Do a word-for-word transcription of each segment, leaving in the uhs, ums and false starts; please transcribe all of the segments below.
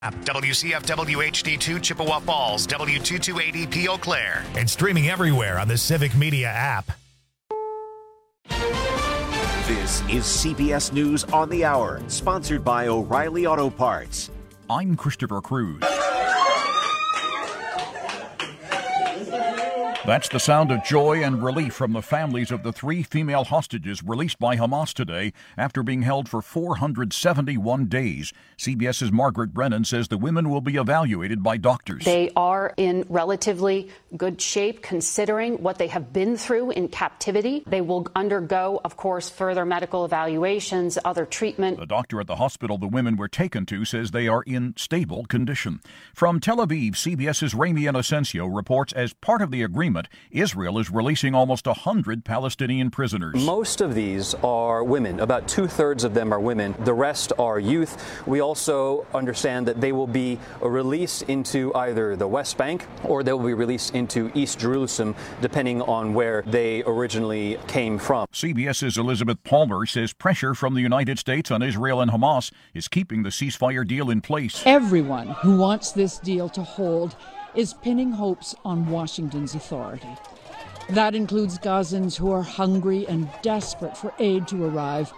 W C F W H D two Chippewa Falls, W two two eight E P Eau Claire, and streaming everywhere on the Civic Media app. This is C B S News on the Hour, sponsored by O'Reilly Auto Parts. I'm Christopher Cruz. That's the sound of joy and relief from the families of the three female hostages released by Hamas today after being held for four hundred seventy-one days. CBS's Margaret Brennan says the women will be evaluated by doctors. They are in relatively good shape considering what they have been through in captivity. They will undergo, of course, further medical evaluations, other treatment. The doctor at the hospital the women were taken to says they are in stable condition. From Tel Aviv, CBS's Rami Inocencio reports as part of the agreement, Israel is releasing almost one hundred Palestinian prisoners. Most of these are women. About two-thirds of them are women. The rest are youth. We also understand that they will be released into either the West Bank or they will be released into East Jerusalem, depending on where they originally came from. CBS's Elizabeth Palmer says pressure from the United States on Israel and Hamas is keeping the ceasefire deal in place. Everyone who wants this deal to hold is pinning hopes on Washington's authority. That includes Gazans who are hungry and desperate for aid to arrive,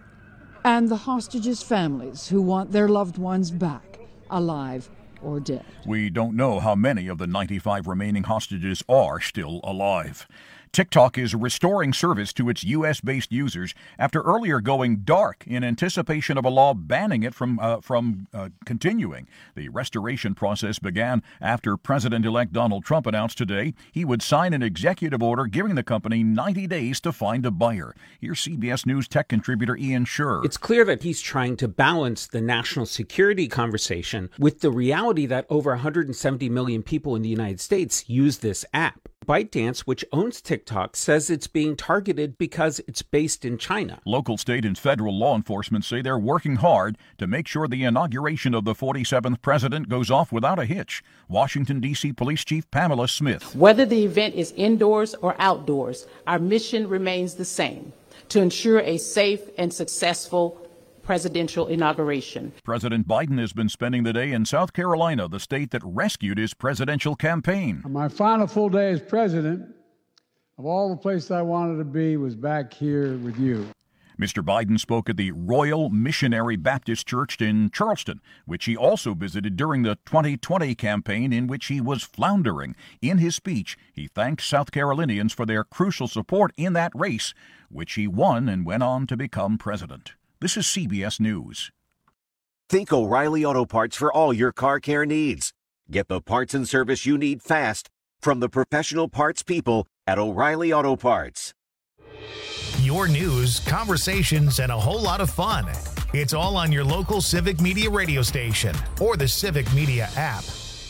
and the hostages' families who want their loved ones back, alive or dead. We don't know how many of the ninety-five remaining hostages are still alive. TikTok is restoring service to its U S-based users after earlier going dark in anticipation of a law banning it from uh, from uh, continuing. The restoration process began after President-elect Donald Trump announced today he would sign an executive order giving the company ninety days to find a buyer. Here's C B S News tech contributor Ian Sherr. It's clear that he's trying to balance the national security conversation with the reality that over one hundred seventy million people in the United States use this app. ByteDance, which owns TikTok, says it's being targeted because it's based in China. Local, state, and federal law enforcement say they're working hard to make sure the inauguration of the forty-seventh president goes off without a hitch. Washington, D C Police Chief Pamela Smith. Whether the event is indoors or outdoors, our mission remains the same: to ensure a safe and successful presidential inauguration. President Biden has been spending the day in South Carolina, the state that rescued his presidential campaign. My final full day as president, of all the places I wanted to be, was back here with you. Mister Biden spoke at the Royal Missionary Baptist Church in Charleston, which he also visited during the twenty twenty campaign in which he was floundering. In his speech, he thanked South Carolinians for their crucial support in that race, which he won and went on to become president. This is C B S News. Think O'Reilly Auto Parts for all your car care needs. Get the parts and service you need fast from the professional parts people at O'Reilly Auto Parts. Your news, conversations, and a whole lot of fun. It's all on your local Civic Media radio station or the Civic Media app.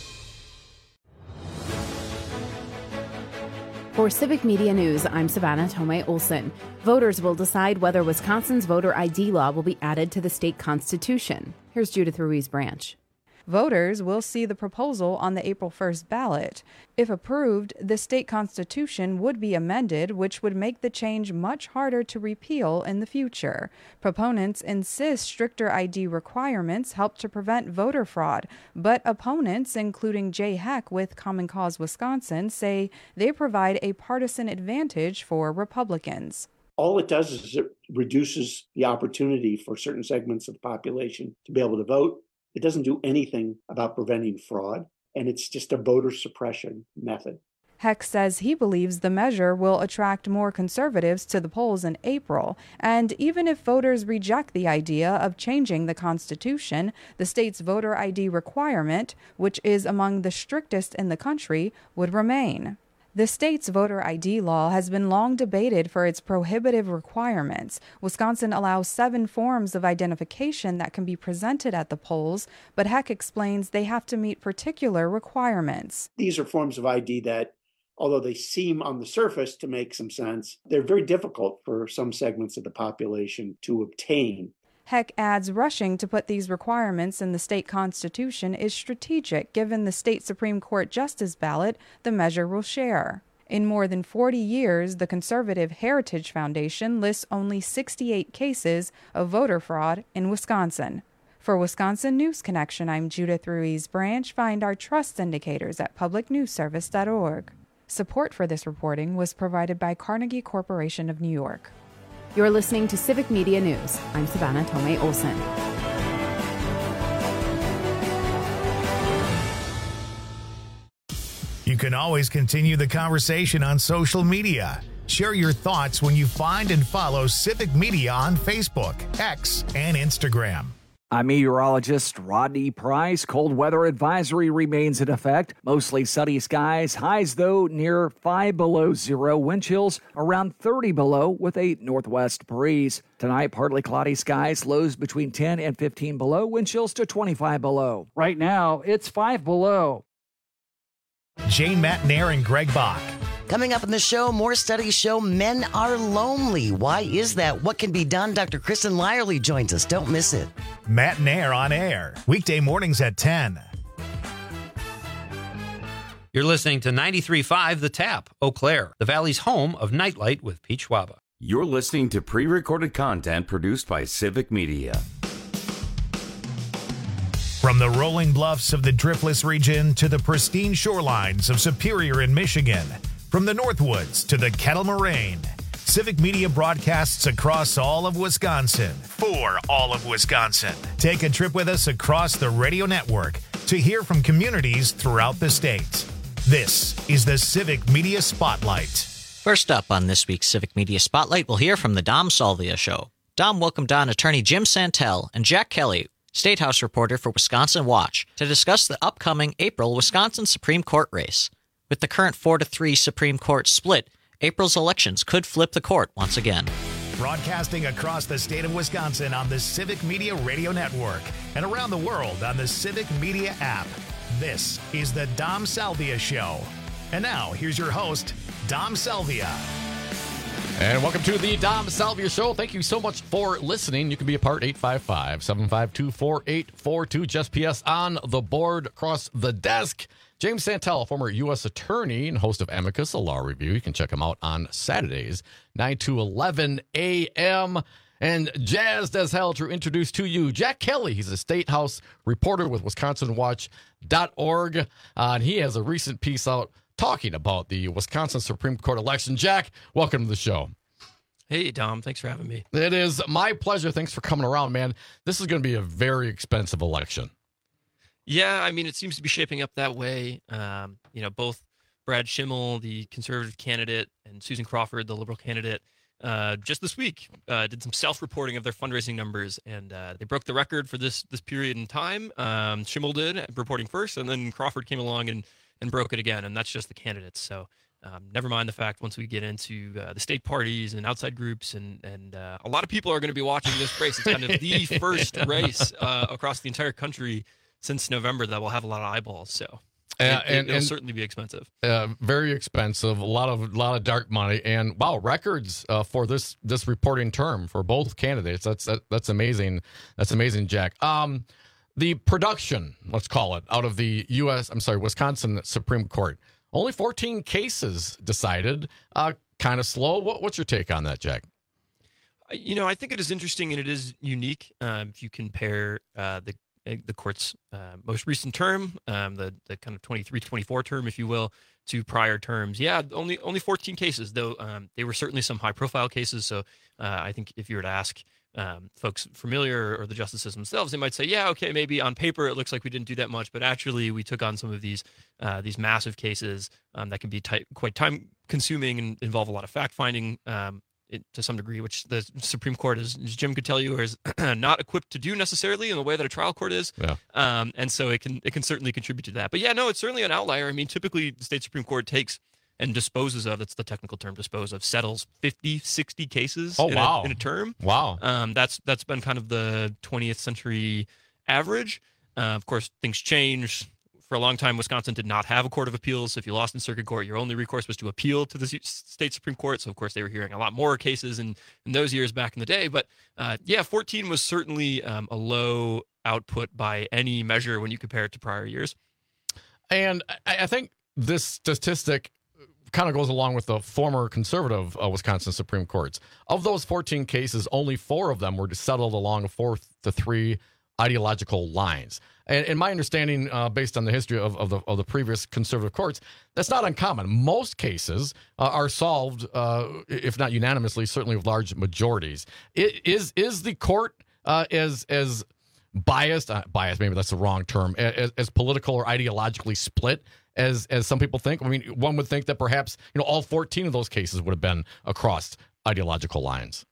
For Civic Media News, I'm Savannah Tomei Olson. Voters will decide whether Wisconsin's voter I D law will be added to the state constitution. Here's Judith Ruiz Branch. Voters will see the proposal on the April first ballot. If approved, the state constitution would be amended, which would make the change much harder to repeal in the future. Proponents insist stricter I D requirements help to prevent voter fraud, but opponents, including Jay Heck with Common Cause Wisconsin, say they provide a partisan advantage for Republicans. All it does is it reduces the opportunity for certain segments of the population to be able to vote. It doesn't do anything about preventing fraud, and it's just a voter suppression method. Heck says he believes the measure will attract more conservatives to the polls in April, and even if voters reject the idea of changing the Constitution, the state's voter I D requirement, which is among the strictest in the country, would remain. The state's voter I D law has been long debated for its prohibitive requirements. Wisconsin allows seven forms of identification that can be presented at the polls, but Heck explains they have to meet particular requirements. These are forms of I D that, although they seem on the surface to make some sense, they're very difficult for some segments of the population to obtain. Heck adds rushing to put these requirements in the state constitution is strategic given the state Supreme Court justice ballot the measure will share. In more than forty years, the conservative Heritage Foundation lists only sixty-eight cases of voter fraud in Wisconsin. For Wisconsin News Connection, I'm Judith Ruiz Branch. Find our trust indicators at public news service dot org. Support for this reporting was provided by Carnegie Corporation of New York. You're listening to Civic Media News. I'm Savannah Tomei Olson. You can always continue the conversation on social media. Share your thoughts when you find and follow Civic Media on Facebook, X, and Instagram. I'm meteorologist Rodney Price. Cold weather advisory remains in effect. Mostly sunny skies. Highs, though, near five below zero. Wind chills around thirty below with a northwest breeze. Tonight, partly cloudy skies. Lows between ten and fifteen below. Wind chills to twenty-five below. Right now, it's five below. Jane Matnair and Greg Bach. Coming up in the show, more studies show men are lonely. Why is that? What can be done? Doctor Kristen Lyerly joins us. Don't miss it. Matnair on air, weekday mornings at ten. You're listening to ninety-three point five The Tap, Eau Claire, the Valley's home of Nightlight with Pete Schwaba. You're listening to pre-recorded content produced by Civic Media. From the rolling bluffs of the Driftless region to the pristine shorelines of Superior in Michigan, from the Northwoods to the Kettle Moraine, Civic Media broadcasts across all of Wisconsin for all of Wisconsin. Take a trip with us across the radio network to hear from communities throughout the state. This is the Civic Media Spotlight. First up on this week's Civic Media Spotlight, we'll hear from the Dom Salvia Show. Dom welcomed on attorney Jim Santel and Jack Kelly, State House reporter for Wisconsin Watch, to discuss the upcoming April Wisconsin Supreme Court race. With the current four to three Supreme Court split, April's elections could flip the court once again. Broadcasting across the state of Wisconsin on the Civic Media Radio Network and around the world on the Civic Media app. This is the Dom Salvia Show. And now, here's your host, Dom Salvia. And welcome to the Dom Salvia Show. Thank you so much for listening. You can be a part, eight five five, seven five two, four eight four two. Just P S on the board across the desk. James Santel, former U S attorney and host of Amicus, a law review. You can check him out on Saturdays, nine to eleven a.m. And jazzed as hell to introduce to you Jack Kelly. He's a State House reporter with Wisconsin Watch dot org. Uh, and he has a recent piece out talking about the Wisconsin Supreme Court election. Jack, welcome to the show. Hey, Dom. Thanks for having me. It is my pleasure. Thanks for coming around, man. This is going to be a very expensive election. Yeah, I mean, it seems to be shaping up that way. Um, you know, both Brad Schimmel, the conservative candidate, and Susan Crawford, the liberal candidate, uh, just this week uh, did some self-reporting of their fundraising numbers, and uh, they broke the record for this this period in time. Um, Schimmel did, reporting first, and then Crawford came along and and broke it again, and that's just the candidates. So um, never mind the fact once we get into uh, the state parties and outside groups, and and uh, a lot of people are going to be watching this race. It's kind of the first race uh, across the entire country since November that will have a lot of eyeballs. So uh, it, and, it'll and, certainly be expensive. Uh, very expensive, a lot of lot of dark money, and wow, records uh, for this this reporting term for both candidates. That's that, that's amazing. That's amazing, Jack. Um, The production, let's call it, out of the U S, I'm sorry, Wisconsin Supreme Court. Only fourteen cases decided. Uh, kind of slow. What, what's your take on that, Jack? You know, I think it is interesting and it is unique. Um, if you compare uh, the the court's uh, most recent term, um, the the kind of twenty-three twenty-four term, if you will, to prior terms. Yeah, only only fourteen cases, though um, they were certainly some high-profile cases. So uh, I think if you were to ask Um, folks familiar or the justices themselves, they might say, yeah, okay, maybe on paper it looks like we didn't do that much, but actually we took on some of these uh, these massive cases um, that can be ty- quite time consuming and involve a lot of fact finding um, it, to some degree, which the Supreme Court, is, as Jim could tell you, is not equipped to do necessarily in the way that a trial court is. Yeah. Um, and so it can it can certainly contribute to that. But yeah, no, it's certainly an outlier. I mean, typically the state Supreme Court takes and disposes of, that's the technical term, dispose of, settles fifty, sixty cases oh, in, wow. a, in a term. Wow. Um, that's that's been kind of the twentieth century average. Uh, of course, things change. For a long time, Wisconsin did not have a court of appeals. If you lost in circuit court, your only recourse was to appeal to the state Supreme Court. So, of course, they were hearing a lot more cases in, in those years back in the day. But, uh, yeah, fourteen was certainly um, a low output by any measure when you compare it to prior years. And I, I think this statistic kind of goes along with the former conservative uh, Wisconsin Supreme Courts. Of those fourteen cases, only four of them were settled along a four to three ideological lines. And in my understanding, uh, based on the history of, of, the, of the previous conservative courts, that's not uncommon. Most cases uh, are solved, uh, if not unanimously, certainly with large majorities. It, is is the court uh, as as biased, uh, biased, maybe that's the wrong term, as, as political or ideologically split as as some people think? I mean, one would think that perhaps, you know, all fourteen of those cases would have been across ideological lines.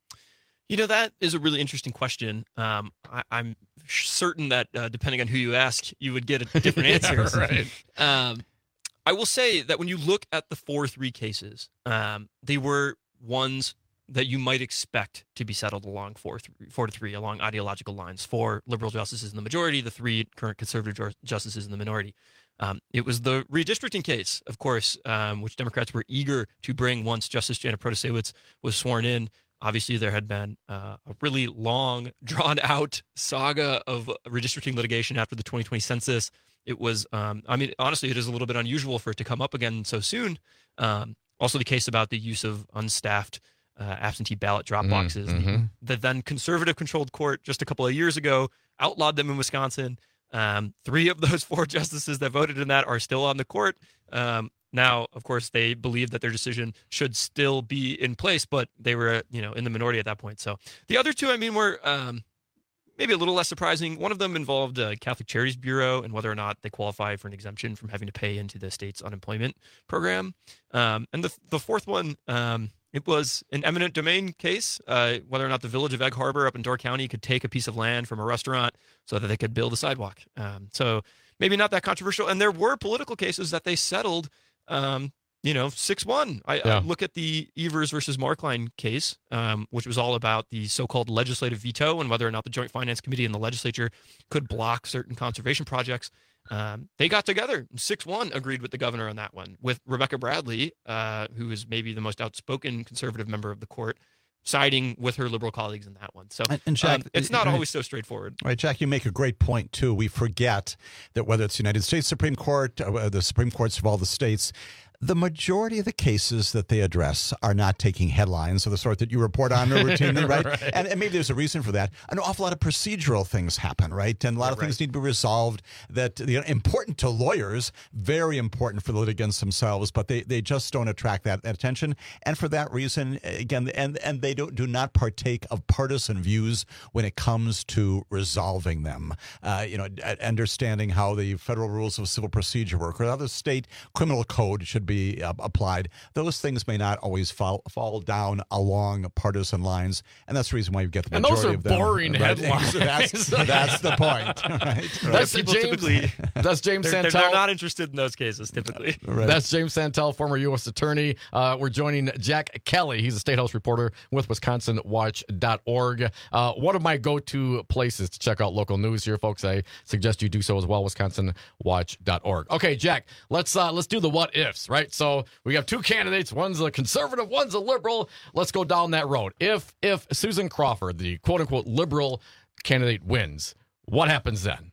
You know, that is a really interesting question. Um, I, I'm certain that uh, depending on who you ask, you would get a different answer. Yeah, right. Um, I will say that when you look at the four three cases, um, they were ones that you might expect to be settled along four, three, four to three along ideological lines. Four liberal justices in the majority, the three current conservative justices in the minority. Um, it was the redistricting case, of course, um, which Democrats were eager to bring once Justice Janet Protasiewicz was sworn in. Obviously, there had been uh, a really long, drawn-out saga of redistricting litigation after the twenty twenty census. It was, um, I mean, honestly, it is a little bit unusual for it to come up again so soon. Um, also, the case about the use of unstaffed uh, absentee ballot drop boxes. Mm-hmm. The, the then conservative-controlled court just a couple of years ago outlawed them in Wisconsin. Um, three of those four justices that voted in that are still on the court. Um, Now, of course, they believe that their decision should still be in place, but they were, you know, in the minority at that point. So the other two, I mean, were um, maybe a little less surprising. One of them involved uh, Catholic Charities Bureau and whether or not they qualify for an exemption from having to pay into the state's unemployment program. Um, and the the fourth one, um, it was an eminent domain case, uh, whether or not the village of Egg Harbor up in Door County could take a piece of land from a restaurant so that they could build a sidewalk. Um, so maybe not that controversial. And there were political cases that they settled Um, you know, six one. I, Yeah. I look at the Evers versus Markline case, um, which was all about the so-called legislative veto and whether or not the Joint Finance Committee and the legislature could block certain conservation projects. Um, they got together. six one agreed with the governor on that one, with Rebecca Bradley, uh, who is maybe the most outspoken conservative member of the court, siding with her liberal colleagues in that one. So and, and Jack, um, it's not right, always so straightforward. Right, Jack, you make a great point, too. We forget that whether it's the United States Supreme Court, uh, the Supreme Courts of all the states, the majority of the cases that they address are not taking headlines of the sort that you report on routinely, right? Right. And, and maybe there's a reason for that. An awful lot of procedural things happen, right? And a lot Right, of things right. need to be resolved that you know, important to lawyers, very important for the litigants themselves, but they, they just don't attract that, that attention. And for that reason, again, and, and they don't, do not partake of partisan views when it comes to resolving them. Uh, you know, understanding how the federal rules of civil procedure work or how the state criminal code should be uh, applied. Those things may not always fall fall down along partisan lines, and that's the reason why you get the And majority those are of them. boring right? headlines. that's, that's the point. Right? That's People James. typically- That's James They're, Santel. they're, they're not interested in those cases, typically. Right. That's James Santel, former U S attorney. Uh, we're joining Jack Kelly. He's a State House reporter with Wisconsin Watch dot org. Uh, one of my go-to places to check out local news here, folks. I suggest you do so as well, Wisconsin Watch dot org. Okay, Jack, let's uh, let's do the what ifs, right? So we have two candidates. One's a conservative, one's a liberal. Let's go down that road. If if Susan Crawford, the quote-unquote liberal candidate, wins, what happens then?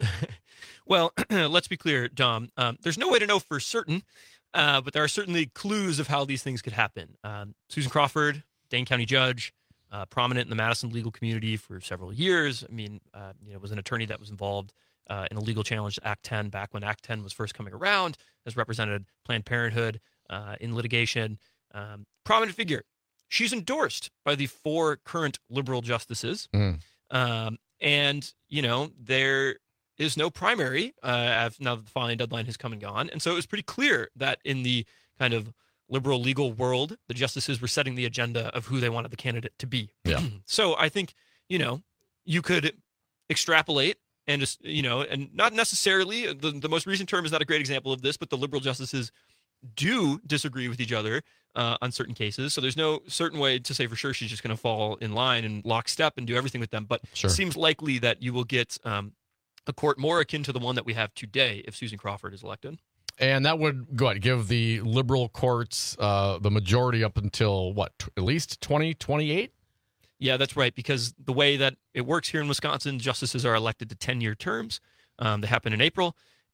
Well, let's be clear, Dom. Um, there's no way to know for certain, uh, but there are certainly clues of how these things could happen. Um, Susan Crawford, Dane County judge, uh, prominent in the Madison legal community for several years. I mean, uh, you know, was an attorney that was involved uh, in a legal challenge to Act ten back when Act ten was first coming around, has represented Planned Parenthood uh, in litigation. Um, prominent figure. She's endorsed by the four current liberal justices. Mm. Um, and, you know, there is no primary uh, now that the filing deadline has come and gone. And so it was pretty clear that in the kind of liberal legal world, the justices were setting the agenda of who they wanted the candidate to be. Yeah. So I think, you know, you could extrapolate and just, you know, and not necessarily, the, the most recent term is not a great example of this, but the liberal justices do disagree with each other uh, on certain cases. So there's no certain way to say for sure she's just going to fall in line and lockstep and do everything with them. But Sure. it seems likely that you will get um, a court more akin to the one that we have today if Susan Crawford is elected. And that would go ahead, give the liberal courts uh, the majority up until, what, t- at least twenty twenty-eight? Yeah, that's right. Because the way that it works here in Wisconsin, justices are elected to ten-year terms. Um, they happen in April.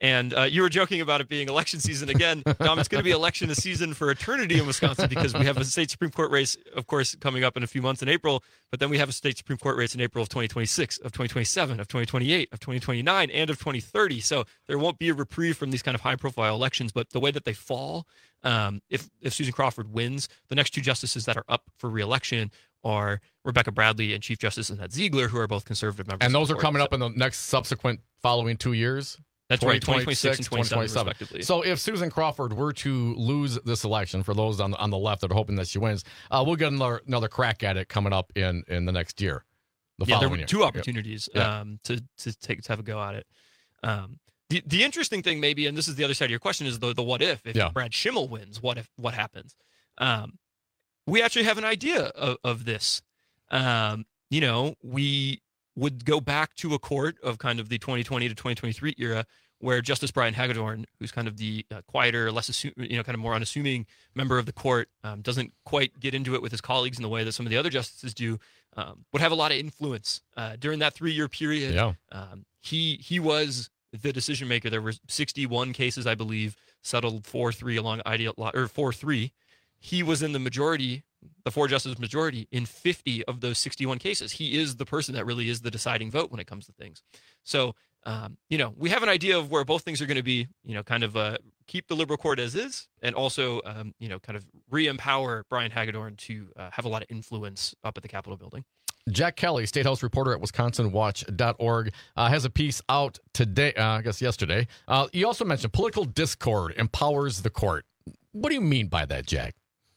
And uh, you were joking about it being election season again. Dom, it's going to be election season for eternity in Wisconsin because we have a state Supreme Court race, of course, coming up in a few months in April. But then we have a state Supreme Court race in April of twenty twenty-six, of twenty twenty-seven, of twenty twenty-eight, of twenty twenty-nine, and of twenty thirty. So there won't be a reprieve from these kind of high-profile elections. But the way that they fall, um, if if Susan Crawford wins, the next two justices that are up for re-election are Rebecca Bradley and Chief Justice Annette Ziegler, who are both conservative members. And those of the are coming so, up in the next subsequent following two years? That's right, twenty twenty-six and twenty twenty-seven, respectively. So if Susan Crawford were to lose this election, for those on the, on the left that are hoping that she wins, uh, we'll get another, another crack at it coming up in, in the next year. The yeah, there following were year. two opportunities Yeah. um, to to take to have a go at it. Um, the the interesting thing, maybe, and this is the other side of your question, is the the what if if Yeah. Brad Schimmel wins, what if what happens? Um, we actually have an idea of, of this. Um, you know, we would go back to a court of kind of the twenty twenty to twenty twenty-three era, where Justice Brian Hagedorn, who's kind of the uh, quieter, less assume, you know, kind of more unassuming member of the court, um, doesn't quite get into it with his colleagues in the way that some of the other justices do, um, would have a lot of influence uh, during that three-year period. Yeah. Um, he he was the decision maker. There were sixty-one cases, I believe, settled four three along ideal or four three. He was in the majority, the four justices majority, in fifty of those sixty-one cases. He is the person that really is the deciding vote when it comes to things. So. Um, you know, we have an idea of where both things are going to be, you know, kind of uh, keep the liberal court as is, and also, um, you know, kind of re-empower Brian Hagedorn to uh, have a lot of influence up at the Capitol building. Jack Kelly, State House reporter at Wisconsin Watch dot org, uh, has a piece out today, uh, I guess yesterday. Uh, you also mentioned political discord empowers the court. What do you mean by that, Jack?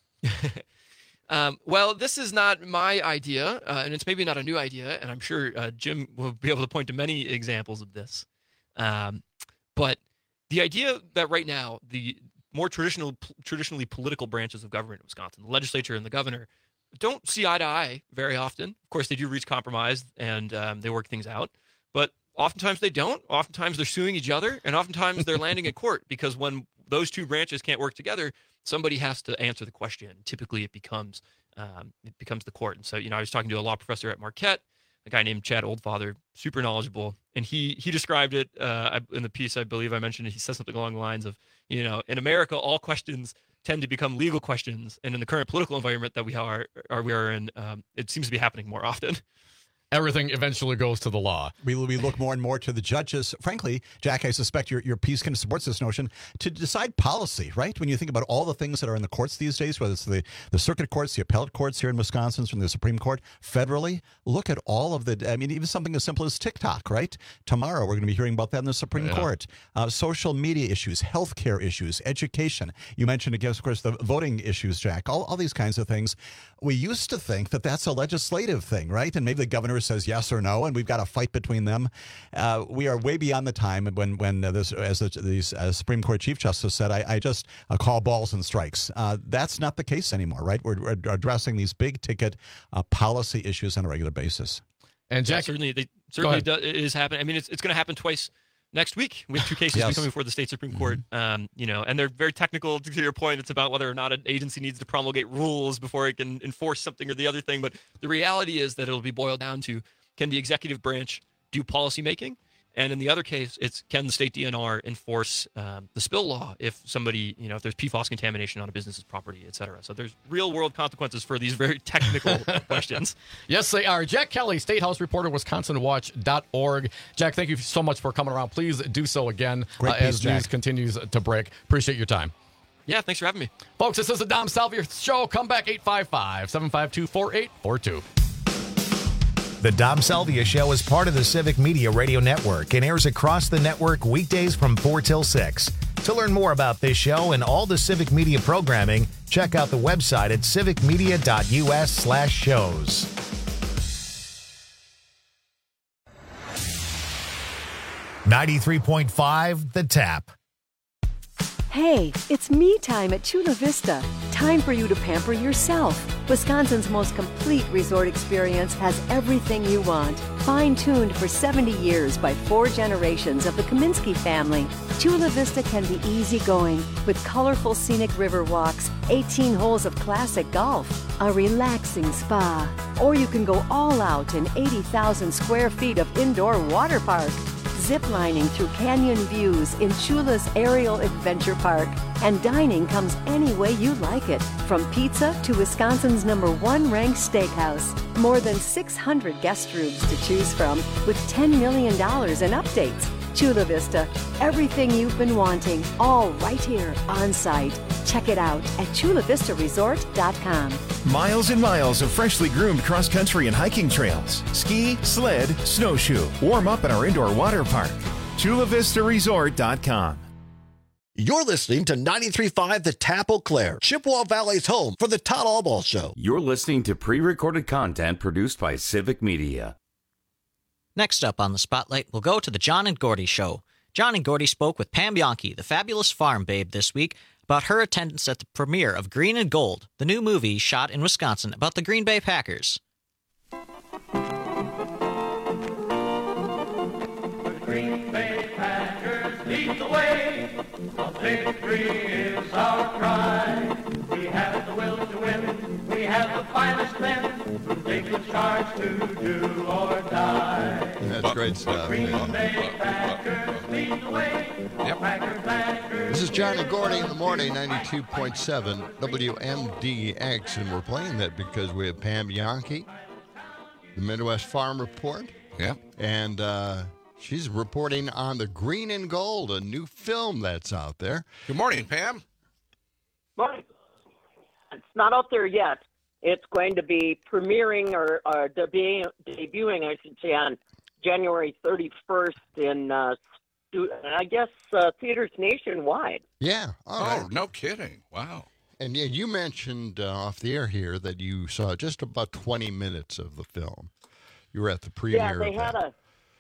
Um, well, this is not my idea, uh, and it's maybe not a new idea, and I'm sure uh, Jim will be able to point to many examples of this. Um, but the idea that right now the more traditional, traditionally political branches of government in Wisconsin, the legislature and the governor, don't see eye to eye very often. Of course, they do reach compromise and um, they work things out, but oftentimes they don't. Oftentimes they're suing each other, and oftentimes they're landing at court because when those two branches can't work together, somebody has to answer the question. Typically, it becomes um, it becomes the court. And so, you know, I was talking to a law professor at Marquette, a guy named Chad Oldfather, super knowledgeable, and he he described it uh, in the piece. I believe I mentioned it. He said something along the lines of, you know, in America, all questions tend to become legal questions, and in the current political environment that we are, are we are in, um, it seems to be happening more often. Everything eventually goes to the law. We, we look more and more to the judges. Frankly, Jack, I suspect your, your piece kind of supports this notion to decide policy, right? When you think about all the things that are in the courts these days, whether it's the, the circuit courts, the appellate courts here in Wisconsin, from the Supreme Court, federally, look at all of the, I mean, even something as simple as TikTok, right? Tomorrow, we're going to be hearing about that in the Supreme Yeah. Court. Uh, social media issues, healthcare issues, education. You mentioned, of course, the voting issues, Jack, all, all these kinds of things. We used to think that that's a legislative thing, right? And maybe the governor says yes or no, and we've got a fight between them. Uh, we are way beyond the time when, when uh, this, as the these, uh, Supreme Court Chief Justice said, I, I just uh, call balls and strikes. Uh, that's not the case anymore, right? We're, we're addressing these big ticket uh, policy issues on a regular basis. And Jack, yeah, certainly, they, certainly do, it is happening. I mean, it's it's going to happen twice next week. We have two cases Yes. coming before the state Supreme Court. Um, you know, and they're very technical. To your point, it's about whether or not an agency needs to promulgate rules before it can enforce something or the other thing. But the reality is that it'll be boiled down to: can the executive branch do policy making? And in the other case, it's can the state D N R enforce um, the spill law if somebody, you know, if there's P FAS contamination on a business's property, et cetera. So there's real world consequences for these very technical questions. Yes, they are. Jack Kelly, State House reporter, Wisconsin Watch dot org. Jack, thank you so much for coming around. Please do so again Great uh, piece, as Jack. news continues to break. Appreciate your time. Yeah, thanks for having me. Folks, this is the Dom Salvia Show. Come back eight five five, seven five two, four eight four two. The Dom Salvia Show is part of the Civic Media Radio Network and airs across the network weekdays from four till six. To learn more about this show and all the Civic Media programming, check out the website at civicmedia.us slash shows. ninety-three point five The Tap. Hey, it's me time at Chula Vista. Time for you to pamper yourself. Wisconsin's most complete resort experience has everything you want. Fine-tuned for seventy years by four generations of the Kaminsky family, Chula Vista can be easygoing with colorful scenic river walks, eighteen holes of classic golf, a relaxing spa, or you can go all out in eighty thousand square feet of indoor water park. ziplining through canyon views in Chula's Aerial Adventure Park. And dining comes any way you like it, from pizza to Wisconsin's number one ranked steakhouse. More than six hundred guest rooms to choose from with ten million dollars in updates. Chula Vista, everything you've been wanting, all right here on site. Check it out at chula vista resort dot com. Miles and miles of freshly groomed cross-country and hiking trails. Ski, sled, snowshoe. Warm up at our indoor water park. chula vista resort dot com. You're listening to ninety-three point five The Tap Eau Claire, Chippewa Valley's home for the Todd Albaugh Show. You're listening to pre-recorded content produced by Civic Media. Next up on the Spotlight, we'll go to the John and Gordy Show. John and Gordy spoke with Pam Bianchi, the fabulous farm babe, this week about her attendance at the premiere of Green and Gold, the new movie shot in Wisconsin about the Green Bay Packers. The Green Bay Packers lead the way. A victory is our cry. We have the will to win. We have the finest men who take the charge to do or die. That's great stuff. Green Bay Packers lead the way. Yep. Packers, Packers, This is John and Gordy in the morning, ninety-two point seven W M D X, and we're playing that because we have Pam Bianchi, the Midwest Farm Report. Yeah. And uh, she's reporting on the Green and Gold, a new film that's out there. Good morning, Pam. Morning. It's not out there yet. It's going to be premiering or, or debu- debuting, I should say, on January thirty-first in, uh, stu- I guess, uh, theaters nationwide. Yeah. All oh, right. no kidding. Wow. And yeah, you mentioned uh, off the air here that you saw just about twenty minutes of the film. You were at the premiere. Yeah, they of had that.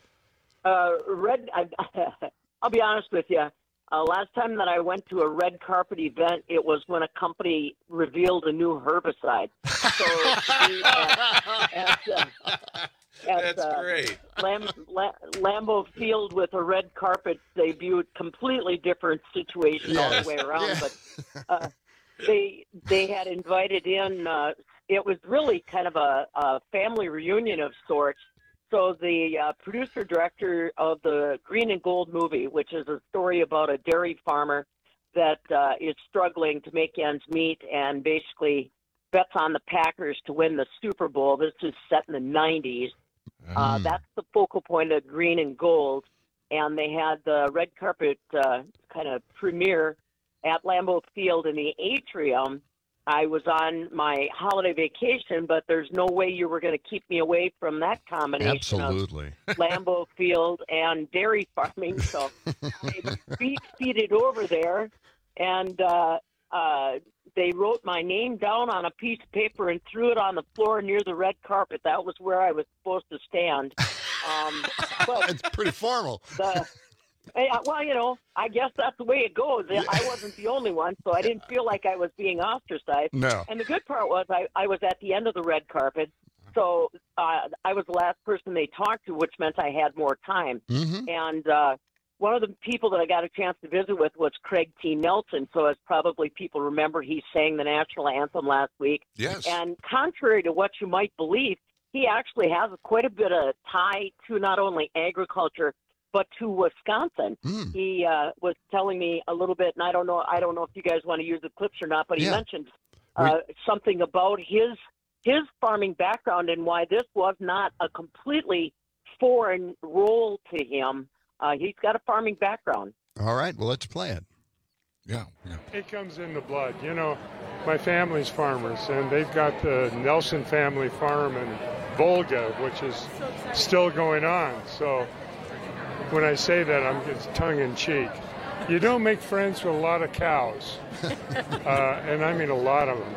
a uh, red. I, I'll be honest with you. Uh, last time that I went to a red carpet event, it was when a company revealed a new herbicide. So we, uh, at, uh, at, That's uh, great. Lam- La- Lambeau Field with a red carpet debuted, completely different situation Yes. all the way around. Yeah. But uh, they they had invited in. Uh, it was really kind of a, a family reunion of sorts. So the uh, producer director of the Green and Gold movie, which is a story about a dairy farmer that uh, is struggling to make ends meet and basically bets on the Packers to win the Super Bowl. This is set in the nineties. Uh, that's the focal point of Green and Gold. And they had the red carpet uh, kind of premiere at Lambeau Field in the atrium. I was on my holiday vacation, but there's no way you were going to keep me away from that combination Absolutely. of Lambeau Field and dairy farming. So I beat feeded over there, and uh, uh, they wrote my name down on a piece of paper and threw it on the floor near the red carpet. That was where I was supposed to stand. Um, but it's pretty formal. The, Yeah, well, you know, I guess that's the way it goes. I wasn't the only one, so I didn't feel like I was being ostracized. No. And the good part was I, I was at the end of the red carpet, so uh, I was the last person they talked to, which meant I had more time. Mm-hmm. And uh, one of the people that I got a chance to visit with was Craig T. Nelson. So as probably people remember, he sang the national anthem last week. Yes. And contrary to what you might believe, he actually has quite a bit of tie to not only agriculture, but to Wisconsin. Mm. He uh, was telling me a little bit, and I don't know, I don't know if you guys want to use the clips or not, but he Yeah. mentioned uh, something about his his farming background and why this was not a completely foreign role to him. Uh, he's got a farming background. All right, well, let's play it. Yeah, yeah. It comes in the blood. You know, my family's farmers, and they've got the Nelson family farm in Volga, which is still going on. So when I say that, I'm just tongue-in-cheek. You don't make friends with a lot of cows, uh, and I mean a lot of them.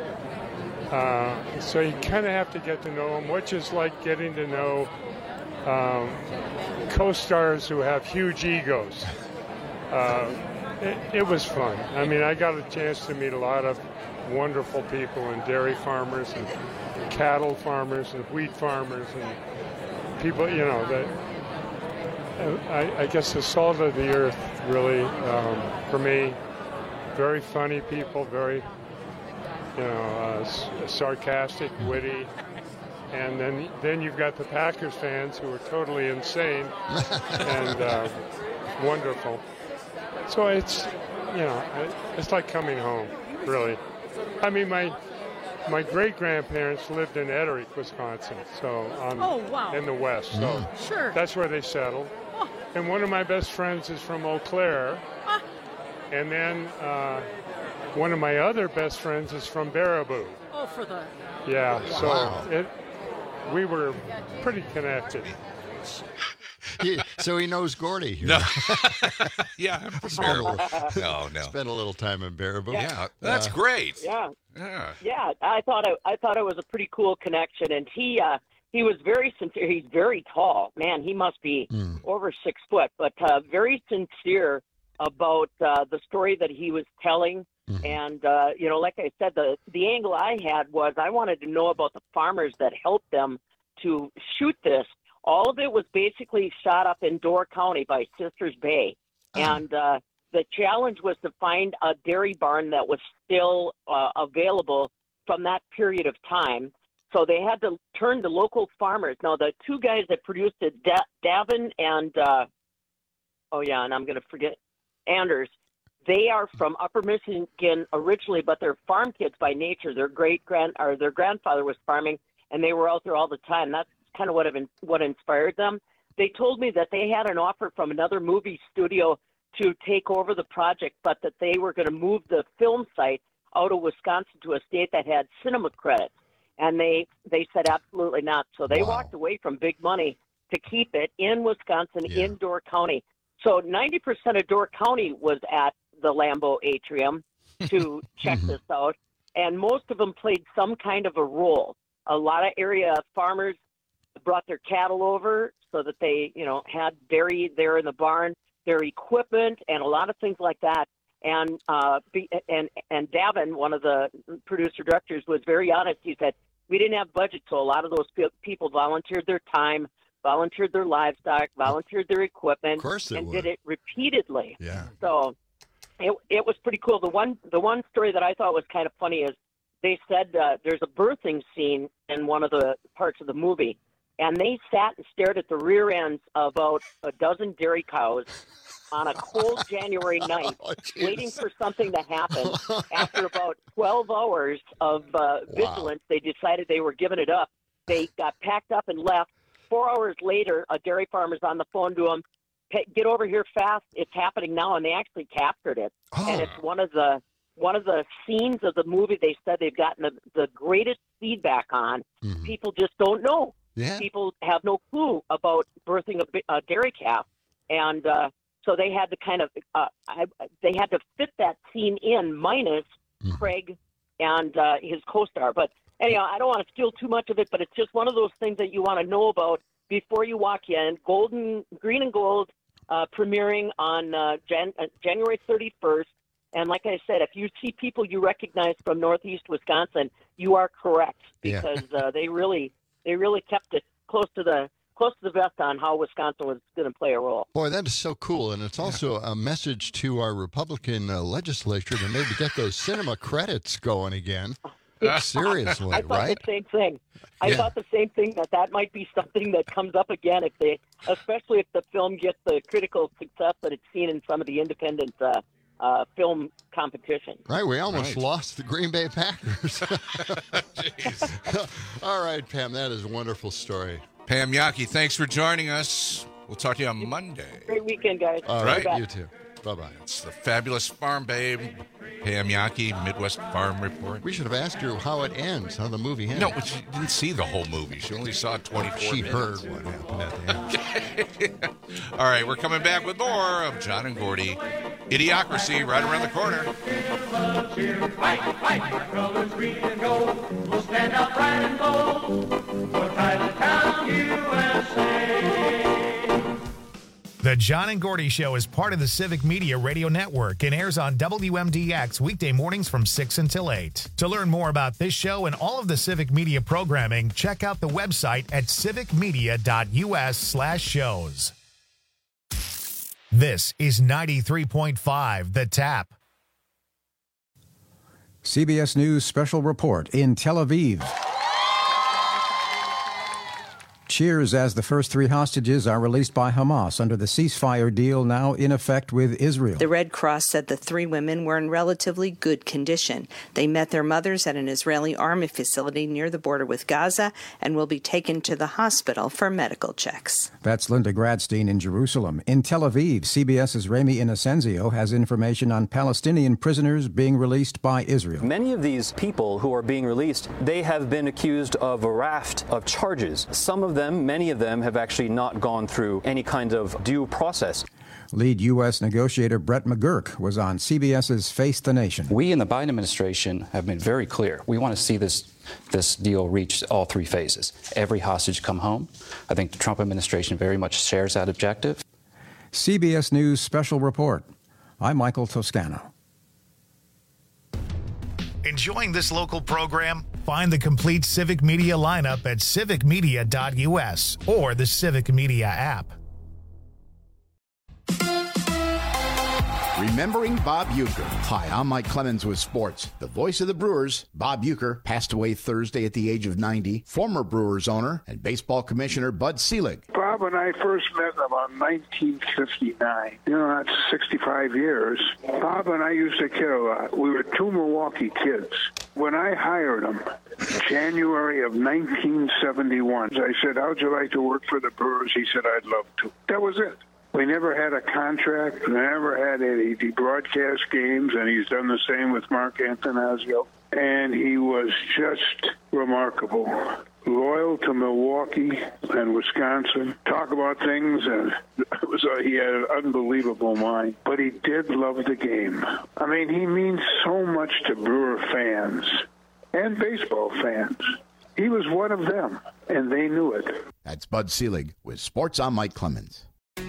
Uh, so you kind of have to get to know them, which is like getting to know um, co-stars who have huge egos. Uh, it, it was fun. I mean, I got a chance to meet a lot of wonderful people, and dairy farmers and cattle farmers and wheat farmers and people, you know, that I, I guess the salt of the earth, really, um, for me, very funny people, very, you know, uh, sarcastic, witty, And then then you've got the Packers fans who are totally insane and uh, wonderful. So it's, you know, it's like coming home, really. I mean, my my great-grandparents lived in Etterick, Wisconsin, so on, oh, wow. in the west. So Mm. Sure. that's where they settled. Oh. And one of my best friends is from Eau Claire. Ah. And then uh, one of my other best friends is from Baraboo. Oh, for the... Yeah, so Wow. it, we were pretty connected. He- so he knows Gordy here. No. Yeah. Spent a little, No, no. Spent a little time in Baraboo. Yeah, that's Uh, great. Yeah. Yeah. Yeah, I thought it, I thought it was a pretty cool connection, and he uh, he was very sincere. He's very tall, man. He must be Mm. over six foot, but uh, very sincere about uh, the story that he was telling. Mm-hmm. And uh, you know, like I said, the the angle I had was I wanted to know about the farmers that helped them to shoot this. All of it was basically shot up in Door County by Sisters Bay, and uh, the challenge was to find a dairy barn that was still uh, available from that period of time. So they had to turn to local farmers. Now, the two guys that produced it, da- Davin and, uh, oh, yeah, and I'm going to forget, Anders, they are from Upper Michigan originally, but they're farm kids by nature. Their great-grand or their grandfather was farming, and they were out there all the time. That's kind of what, what inspired them. They told me that they had an offer from another movie studio to take over the project, but that they were going to move the film site out of Wisconsin to a state that had cinema credits. And they, they said absolutely not. So they Wow. walked away from big money to keep it in Wisconsin, Yeah. in Door County. So ninety percent of Door County was at the Lambeau Atrium to check this out. And most of them played some kind of a role. A lot of area farmers brought their cattle over so that they, you know, had dairy there in the barn, their equipment, and a lot of things like that. And uh, be, and and Davin, one of the producer directors, was very honest. He said, we didn't have budget, so a lot of those pe- people volunteered their time, volunteered their livestock, volunteered their equipment, Of course they and would. did it repeatedly. Yeah. So it it was pretty cool. The one the one story that I thought was kind of funny is they said uh, there's a birthing scene in one of the parts of the movie, and they sat and stared at the rear ends of about a dozen dairy cows on a cold January night, Oh, waiting for something to happen. After about twelve hours of uh, vigilance, they decided they were giving it up. They got packed up and left. Four hours later, a dairy farmer's on the phone to them, "Hey, get over here fast, it's happening now," and they actually captured it. And it's one of the one of the scenes of the movie they said they've gotten the, the greatest feedback on. Mhm. People just don't know. Yeah. People have no clue about birthing a, bi- a dairy calf. And uh, so they had to kind of, uh, I, they had to fit that scene in minus Mhm. Craig and uh, his co-star. But anyhow, I don't want to steal too much of it, but it's just one of those things that you want to know about before you walk in. Golden, Green and Gold, uh, premiering on uh, Jan- uh, January thirty-first. And like I said, if you see people you recognize from Northeast Wisconsin, you are correct, Yeah. because uh, they really they really kept it close to the close to the vest on how Wisconsin was going to play a role. Boy, that is so cool. And it's also a message to our Republican uh, legislature to maybe get those cinema credits going again. Seriously, I thought right? the same thing. I Yeah. thought the same thing, that that might be something that comes up again if they, especially if the film gets the critical success that it's seen in some of the independent uh, uh, film competition. Right, we almost Right. lost the Green Bay Packers. All right, Pam, that is a wonderful story. Pam Yaki, thanks for joining us. We'll talk to you on Monday. Great weekend, guys. All All right, right. you too. Bye-bye. It's the fabulous farm babe, Pam Yaki, Midwest Farm Report. We should have asked her how it ends, how the movie ends. No, but she didn't see the whole movie. She only saw twenty-four She minutes. heard what happened at the end. All right, we're coming back with more of John and Gordy. Idiocracy right around the corner. Fight, fight, our colors green and gold. We'll stand out bright and bold for Titletown, U S A. The John and Gordy Show is part of the Civic Media Radio Network and airs on W M D X weekday mornings from six until eight. To learn more about this show and all of the Civic Media programming, check out the website at civicmedia.us slash shows. This is ninety-three point five The Tap. C B S News special report in Tel Aviv. cheers as the first three hostages are released by Hamas under the ceasefire deal now in effect with Israel. The Red Cross said the three women were in relatively good condition. They met their mothers at an Israeli army facility near the border with Gaza and will be taken to the hospital for medical checks. That's Linda Gradstein in Jerusalem. In Tel Aviv, CBS's Rami Inocencio has information on Palestinian prisoners being released by Israel. Many of these people who are being released, they have been accused of a raft of charges. Some of them, many of them, have actually not gone through any kind of due process. Lead U S negotiator Brett McGurk was on CBS's Face the Nation. We in the Biden administration have been very clear. We want to see this this deal reach all three phases. Every hostage come home. I think the Trump administration very much shares that objective. C B S News Special Report. I'm Michael Toscano. Enjoying this local program? Find the complete Civic Media lineup at civic media dot u s or the Civic Media app. Remembering Bob Uecker. Hi, I'm Mike Clemens with sports. The voice of the Brewers, Bob Uecker, passed away Thursday at the age of ninety. Former Brewers owner and baseball commissioner Bud Selig. Bob and I first met in about nineteen fifty-nine. You know, that's sixty-five years. Bob and I used to kid a lot. We were two Milwaukee kids. When I hired him, January of nineteen seventy-one, I said, how'd you like to work for the Brewers? He said, I'd love to. That was it. We never had a contract, never had any broadcast games, and he's done the same with Mark Antanasio. And he was just remarkable. Loyal to Milwaukee and Wisconsin. Talk about things, and it was a, he had an unbelievable mind. But he did love the game. I mean, he means so much to Brewer fans and baseball fans. He was one of them, and they knew it. That's Bud Selig with Sports. I'm Mike Clemens.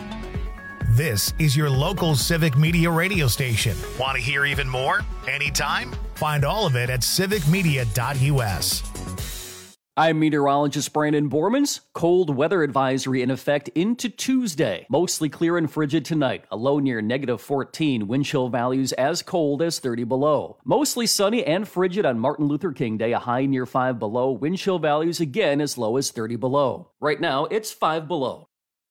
This is your local Civic Media radio station. Want to hear even more? Anytime? Find all of it at civic media dot u s. I'm meteorologist Brandon Bormans. Cold weather advisory in effect into Tuesday. Mostly clear and frigid tonight. A low near negative fourteen. Wind chill values as cold as thirty below. Mostly sunny and frigid on Martin Luther King Day. A high near five below. Wind chill values again as low as thirty below. Right now, it's five below.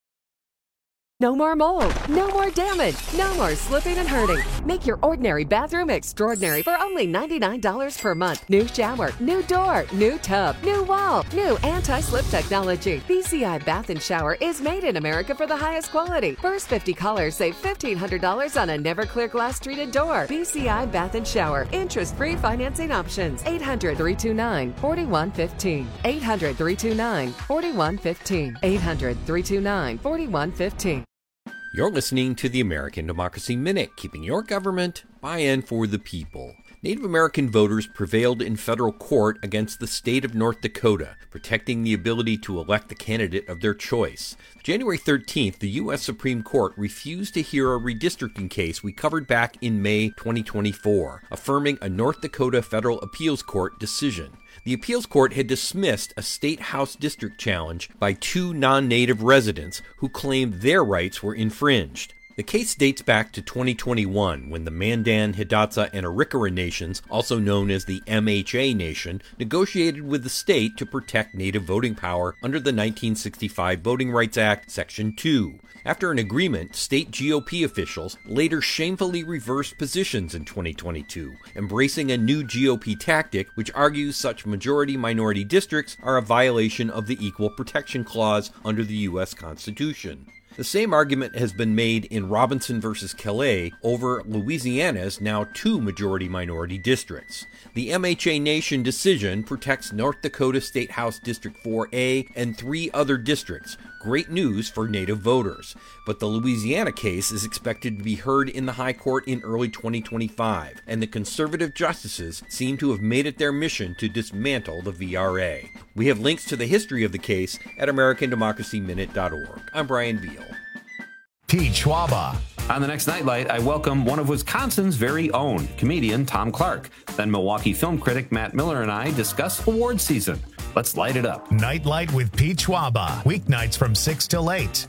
No more mold, no more damage, no more slipping and hurting. Make your ordinary bathroom extraordinary for only ninety-nine dollars per month. New shower, new door, new tub, new wall, new anti-slip technology. B C I Bath and Shower is made in America for the highest quality. First fifty callers save fifteen hundred dollars on a never clear glass treated door. B C I Bath and Shower. Interest-free financing options. eight hundred, three two nine, four one one five. eight hundred, three two nine, four one one five. eight hundred, three two nine, four one one five. You're listening to the American Democracy Minute, keeping your government by and for the people. Native American voters prevailed in federal court against the state of North Dakota, protecting the ability to elect the candidate of their choice. January thirteenth, the U S Supreme Court refused to hear a redistricting case we covered back in May twenty twenty-four, affirming a North Dakota Federal Appeals Court decision. The appeals court had dismissed a state house district challenge by two non-native residents who claimed their rights were infringed. The case dates back to twenty twenty-one, when the Mandan, Hidatsa, and Arikara nations, also known as the M H A Nation, negotiated with the state to protect native voting power under the nineteen sixty-five Voting Rights Act, Section two. After an agreement, state G O P officials later shamefully reversed positions in twenty twenty-two, embracing a new G O P tactic which argues such majority-minority districts are a violation of the Equal Protection Clause under the U S Constitution. The same argument has been made in Robinson versus Calais over Louisiana's now two majority-minority districts. The M H A Nation decision protects North Dakota State House District four A and three other districts. Great news for Native voters. But the Louisiana case is expected to be heard in the High Court in early twenty twenty-five, and the conservative justices seem to have made it their mission to dismantle the V R A. We have links to the history of the case at american democracy minute dot org. I'm Brian Beal. Pete Schwaba. On the next Nightlight, I welcome one of Wisconsin's very own, comedian Tom Clark. Then Milwaukee film critic Matt Miller and I discuss award season. Let's light it up. Nightlight with Pete Schwaba. Weeknights from six till eight.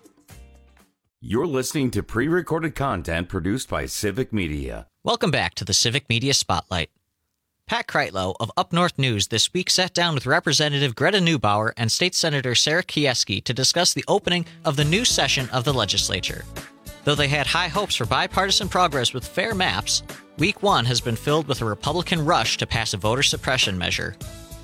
You're listening to pre-recorded content produced by Civic Media. Welcome back to the Civic Media Spotlight. Pat Kreitlow of Up North News this week sat down with Representative Greta Neubauer and State Senator Sarah Kieski to discuss the opening of the new session of the legislature. Though they had high hopes for bipartisan progress with fair maps, week one has been filled with a Republican rush to pass a voter suppression measure.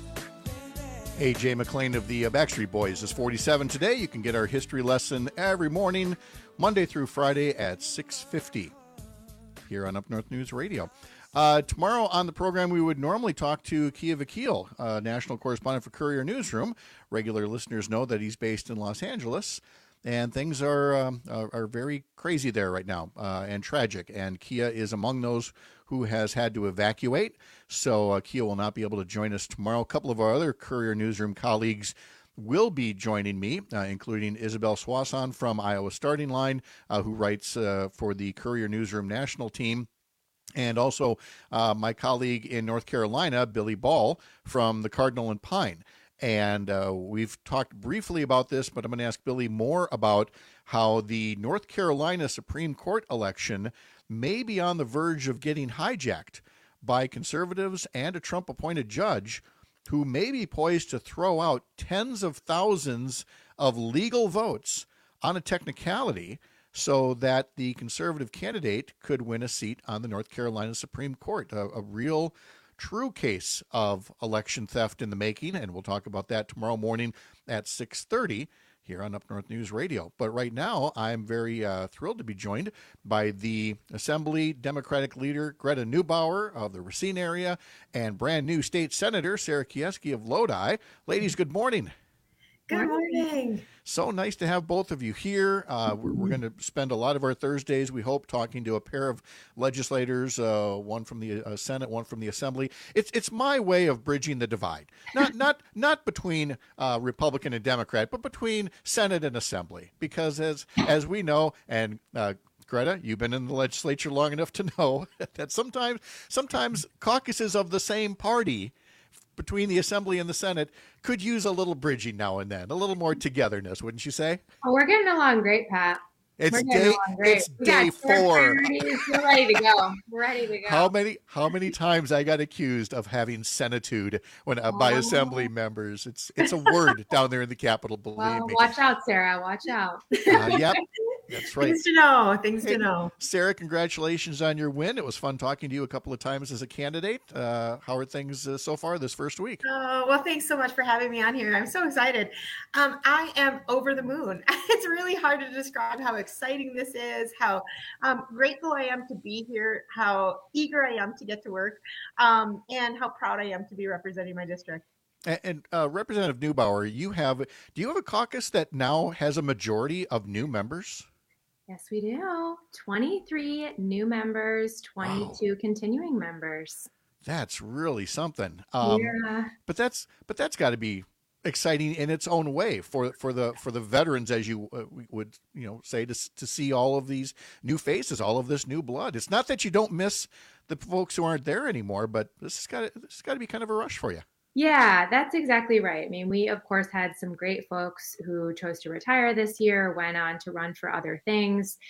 A J McLean of the Backstreet Boys is forty-seven today. You can get our history lesson every morning, Monday through Friday at six fifty here on Up North News Radio. Uh, tomorrow on the program, we would normally talk to Kia Vakil, uh, national correspondent for Courier Newsroom. Regular listeners know that he's based in Los Angeles, and things are um, are, are very crazy there right now uh, and tragic. And Kia is among those who has had to evacuate, so uh, Kia will not be able to join us tomorrow. A couple of our other Courier Newsroom colleagues will be joining me, uh, including Isabel Swanson from Iowa Starting Line, uh, who writes uh, for the Courier Newsroom national team, and also uh, my colleague in North Carolina, Billy Ball, from the Cardinal and Pine. And uh, we've talked briefly about this, but I'm going to ask Billy more about how the North Carolina Supreme Court election may be on the verge of getting hijacked by conservatives and a Trump-appointed judge who may be poised to throw out tens of thousands of legal votes on a technicality so that the conservative candidate could win a seat on the North Carolina Supreme Court. A, a real, true case of election theft in the making, and we'll talk about that tomorrow morning at six thirty here on Up North News Radio. But right now, I'm very uh, thrilled to be joined by the Assembly Democratic leader, Greta Neubauer of the Racine area, and brand new state senator, Sarah Kieski of Lodi. Ladies, good morning. Good morning. So nice to have both of you here. Uh, we're we're going to spend a lot of our Thursdays, we hope, talking to a pair of legislators, uh, one from the uh, Senate, one from the Assembly. It's it's my way of bridging the divide, not not not between uh, Republican and Democrat, but between Senate and Assembly. Because as as we know, and uh, Greta, you've been in the legislature long enough to know that sometimes sometimes caucuses of the same party between the Assembly and the Senate could use a little bridging now and then, a little more togetherness, wouldn't you say? Oh, we're getting along great, Pat. It's we're day it's day four. We're ready to go. We're ready to go. How many how many times I got accused of having senitude when uh, by Oh. Assembly members? It's it's a word down there in the Capitol. Believe Well, me. watch out, Sarah. Watch out. Uh, yep, that's right. Things to know. Things Hey, to know. Sarah, congratulations on your win. It was fun talking to you a couple of times as a candidate. Uh, how are things uh, so far this first week? Oh, well, thanks so much for having me on here. I'm so excited. Um, I am over the moon. It's really hard to describe how exciting this is, how um, grateful I am to be here, how eager I am to get to work, um, and how proud I am to be representing my district. And, and uh, Representative Neubauer, you have do you have a caucus that now has a majority of new members? Yes, we do. twenty-three new members, twenty-two continuing members. That's really something. Um, Yeah. But that's but that's got to be exciting in its own way for for the for the veterans, as you uh, would you know say, to to see all of these new faces, all of this new blood. It's not that you don't miss the folks who aren't there anymore, but this has got to, this has got to be kind of a rush for you. Yeah, that's exactly right. I mean, we, of course, had some great folks who chose to retire this year, went on to run for other things.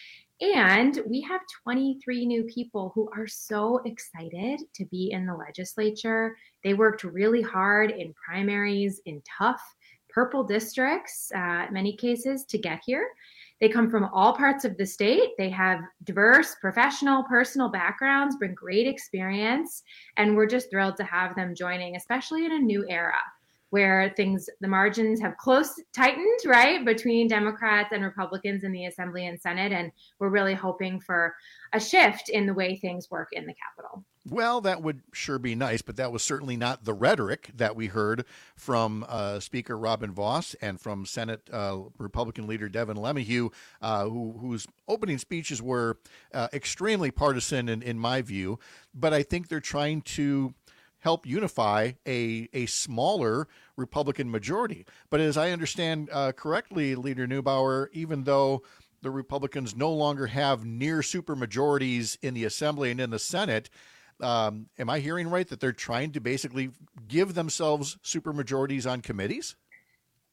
And we have twenty-three new people who are so excited to be in the legislature. They worked really hard in primaries, in tough purple districts, uh, in many cases, to get here. They come from all parts of the state. They have diverse professional, personal backgrounds, bring great experience, and we're just thrilled to have them joining, especially in a new era where things, the margins have close tightened, right, between Democrats and Republicans in the Assembly and Senate, and we're really hoping for a shift in the way things work in the Capitol. Well, that would sure be nice, but that was certainly not the rhetoric that we heard from uh, Speaker Robin Vos and from Senate uh, Republican leader Devin LeMahieu, uh, who, whose opening speeches were uh, extremely partisan in, in my view. But I think they're trying to help unify a, a smaller Republican majority. But as I understand uh, correctly, Leader Neubauer, even though the Republicans no longer have near supermajorities in the Assembly and in the Senate, Um, am I hearing right that they're trying to basically give themselves supermajorities on committees?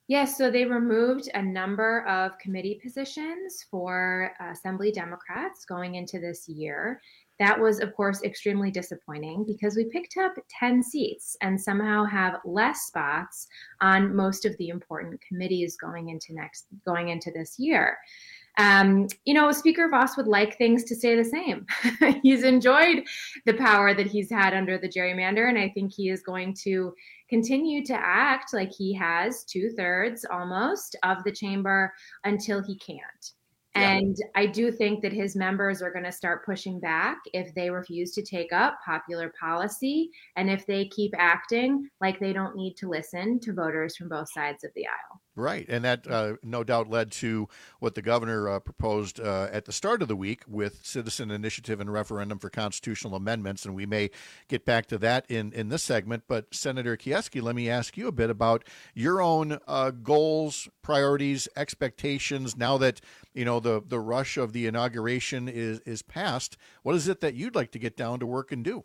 Yes, so they removed a number of committee positions for Assembly Democrats going into this year. That was, of course, extremely disappointing because we picked up ten seats and somehow have less spots on most of the important committees going into next going into this year. Um, you know, Speaker Vos would like things to stay the same. He's enjoyed the power that he's had under the gerrymander, and I think he is going to continue to act like he has two thirds almost of the chamber until he can't. And I do think that his members are going to start pushing back if they refuse to take up popular policy and if they keep acting like they don't need to listen to voters from both sides of the aisle. Right. And that uh, no doubt led to what the governor uh, proposed uh, at the start of the week with citizen initiative and referendum for constitutional amendments. And we may get back to that in, in this segment. But Senator Kieski, let me ask you a bit about your own uh, goals, priorities, expectations now that, you know, the, the rush of the inauguration is, is past. What is it that you'd like to get down to work and do?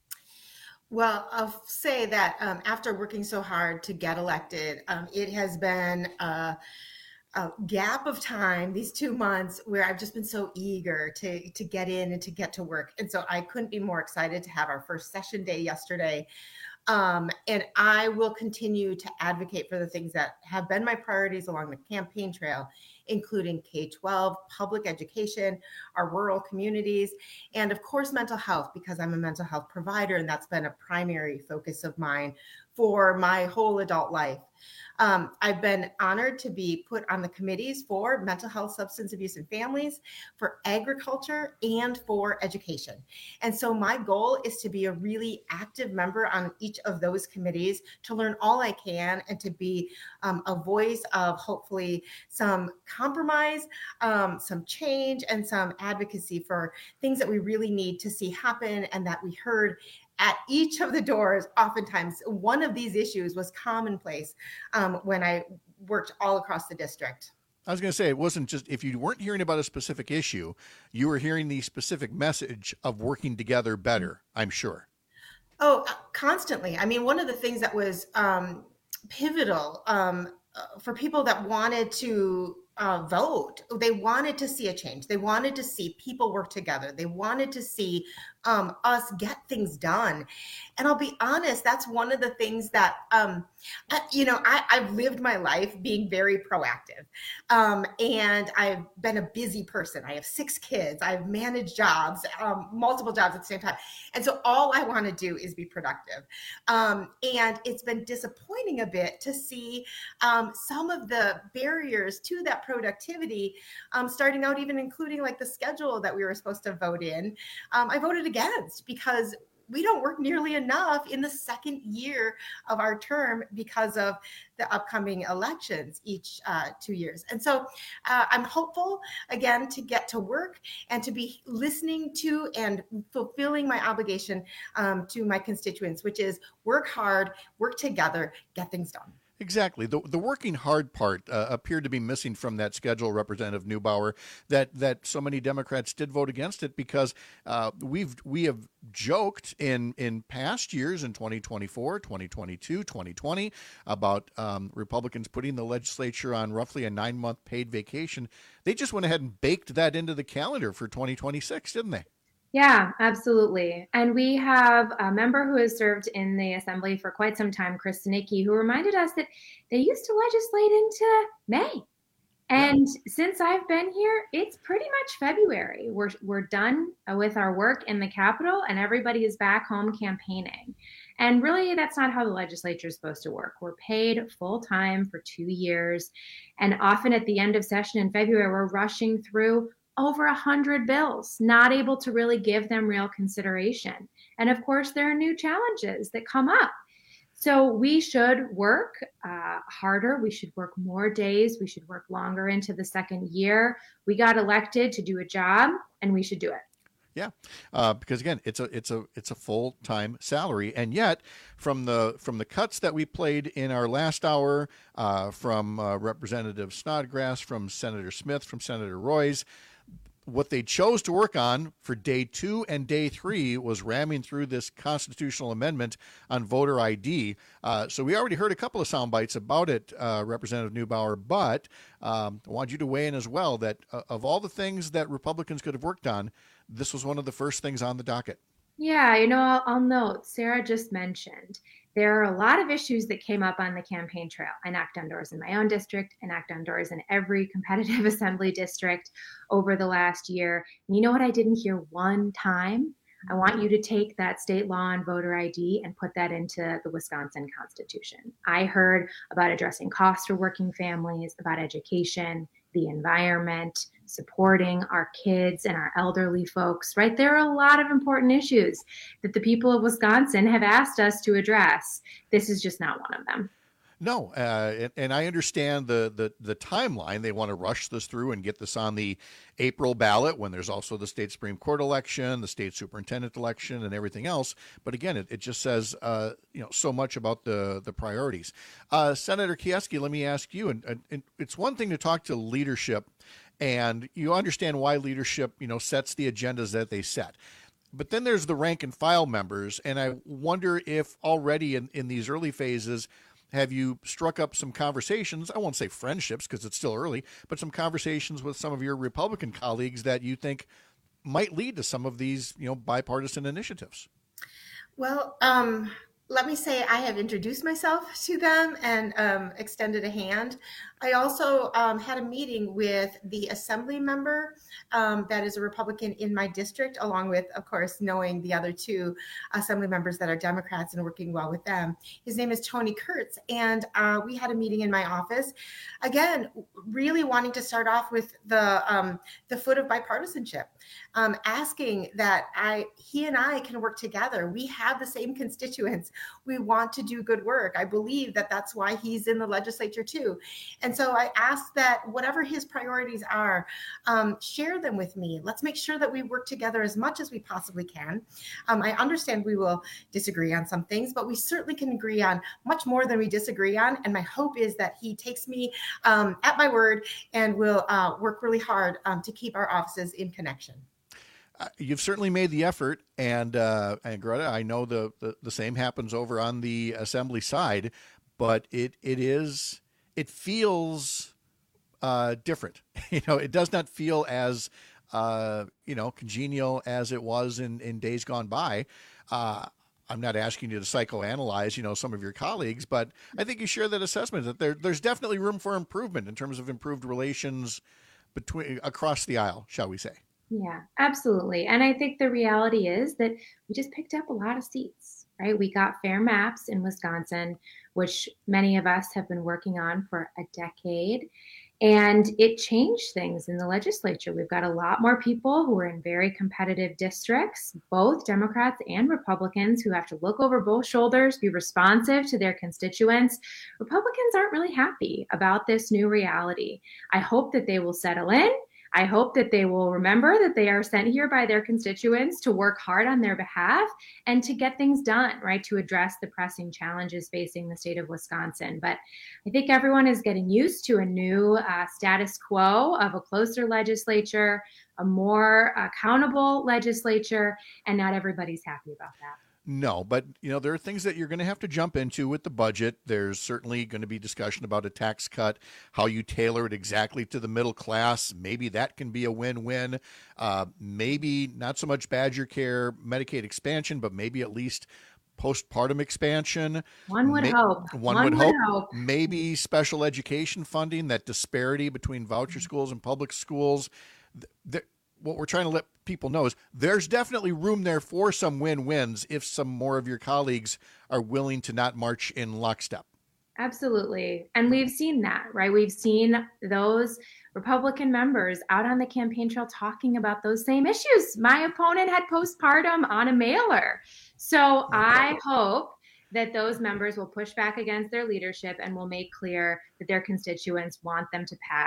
Well, I'll say that um, after working so hard to get elected, um, it has been a, a gap of time, these two months, where I've just been so eager to, to get in and to get to work. And so I couldn't be more excited to have our first session day yesterday. Um, and I will continue to advocate for the things that have been my priorities along the campaign trail, including K twelve, public education, our rural communities, and of course, mental health, because I'm a mental health provider, and that's been a primary focus of mine for my whole adult life. Um, I've been honored to be put on the committees for mental health, substance abuse, and families, for agriculture, and for education. And so my goal is to be a really active member on each of those committees, to learn all I can, and to be um, a voice of hopefully some compromise, um, some change, and some advocacy for things that we really need to see happen and that we heard at each of the doors. Oftentimes, one of these issues was commonplace um, when I worked all across the district. I was going to say, it wasn't just, if you weren't hearing about a specific issue, you were hearing the specific message of working together better, I'm sure. Oh, constantly. I mean, one of the things that was um, pivotal um, uh, for people that wanted to Uh, vote. They wanted to see a change. They wanted to see people work together. They wanted to see um, us get things done. And I'll be honest, that's one of the things that, um, I, you know, I, I've lived my life being very proactive. Um, and I've been a busy person. I have six kids. I've managed jobs, um, multiple jobs at the same time. And so all I want to do is be productive. Um, and it's been disappointing a bit to see um, some of the barriers to that productivity, um, starting out even including like the schedule that we were supposed to vote in. Um, I voted against because we don't work nearly enough in the second year of our term because of the upcoming elections each uh, two years. And so uh, I'm hopeful, again, to get to work and to be listening to and fulfilling my obligation um, to my constituents, which is work hard, work together, get things done. Exactly. The the working hard part uh, appeared to be missing from that schedule, Representative Neubauer, that that so many Democrats did vote against it because uh, we've we have joked in, in past years, in twenty twenty-four, twenty twenty-two, twenty twenty, about um, Republicans putting the legislature on roughly a nine-month paid vacation. They just went ahead and baked that into the calendar for twenty twenty-six, didn't they? Yeah, absolutely. And we have a member who has served in the assembly for quite some time, Chris Stanicki, who reminded us that they used to legislate into May. And yeah. Since I've been here, it's pretty much February. We're we're done with our work in the Capitol and everybody is back home campaigning. And really, that's not how the legislature is supposed to work. We're paid full time for two years. And often at the end of session in February, we're rushing through over a hundred bills, not able to really give them real consideration. And of course, there are new challenges that come up. So we should work uh, harder. We should work more days. We should work longer into the second year. We got elected to do a job, and we should do it. Yeah, uh, because again, it's a it's a it's a full time salary, and yet from the from the cuts that we played in our last hour, uh, from uh, Representative Snodgrass, from Senator Smith, from Senator Royce, what they chose to work on for day two and day three was ramming through this constitutional amendment on voter I D. Uh, so we already heard a couple of sound bites about it, uh, Representative Neubauer, but um, I want you to weigh in as well that uh, of all the things that Republicans could have worked on, this was one of the first things on the docket. Yeah, you know, I'll, I'll note, Sarah just mentioned, there are a lot of issues that came up on the campaign trail. I knocked on doors in my own district. I knocked on doors in every competitive assembly district over the last year. And you know what I didn't hear one time? I want you to take that state law on voter I D and put that into the Wisconsin Constitution. I heard about addressing costs for working families, about education, the environment, supporting our kids and our elderly folks, right? There are a lot of important issues that the people of Wisconsin have asked us to address. This is just not one of them. No, uh, and, and I understand the, the the timeline. They want to rush this through and get this on the April ballot when there's also the state Supreme Court election, the state superintendent election, and everything else. But again, it, it just says uh, you know so much about the the priorities. Uh, Senator Kieski, let me ask you, and, and it's one thing to talk to leadership, and you understand why leadership you know sets the agendas that they set. But then there's the rank and file members, and I wonder if already in, in these early phases, have you struck up some conversations? I won't say friendships because it's still early, but some conversations with some of your Republican colleagues that you think might lead to some of these, you know, bipartisan initiatives? Well, um, let me say I have introduced myself to them and um, extended a hand. I also um, had a meeting with the assembly member um, that is a Republican in my district, along with, of course, knowing the other two assembly members that are Democrats and working well with them. His name is Tony Kurtz, and uh, we had a meeting in my office. Again, really wanting to start off with the um, the foot of bipartisanship, um, asking that I he and I can work together. We have the same constituents. We want to do good work. I believe that that's why he's in the legislature too. And so I ask that whatever his priorities are, um, share them with me. Let's make sure that we work together as much as we possibly can. Um, I understand we will disagree on some things, but we certainly can agree on much more than we disagree on. And my hope is that he takes me um, at my word and will uh, work really hard um, to keep our offices in connection. Uh, you've certainly made the effort, and uh, and Greta, I know the, the the same happens over on the assembly side, but it it is it feels uh, different. You know, it does not feel as uh, you know congenial as it was in in days gone by. Uh, I'm not asking you to psychoanalyze, you know, some of your colleagues, but I think you share that assessment that there there's definitely room for improvement in terms of improved relations between across the aisle, shall we say. Yeah, absolutely. And I think the reality is that we just picked up a lot of seats, right? We got fair maps in Wisconsin, which many of us have been working on for a decade. And it changed things in the legislature. We've got a lot more people who are in very competitive districts, both Democrats and Republicans, who have to look over both shoulders, be responsive to their constituents. Republicans aren't really happy about this new reality. I hope that they will settle in. I hope that they will remember that they are sent here by their constituents to work hard on their behalf and to get things done, right, to address the pressing challenges facing the state of Wisconsin. But I think everyone is getting used to a new uh, status quo of a closer legislature, a more accountable legislature, and not everybody's happy about that. No, but you know there are things that you're going to have to jump into with the budget. There's certainly going to be discussion about a tax cut, how you tailor it exactly to the middle class. Maybe that can be a win-win. Uh, maybe not so much Badger Care, Medicaid expansion, but maybe at least postpartum expansion. One would May- hope. One, One would, would hope. hope. Maybe special education funding, that disparity between voucher schools and public schools. Th- th- what we're trying to let people know is there's definitely room there for some win-wins if some more of your colleagues are willing to not march in lockstep. Absolutely. And we've seen that, right? We've seen those Republican members out on the campaign trail talking about those same issues. My opponent had postpartum on a mailer. So I hope that those members will push back against their leadership and will make clear that their constituents want them to pass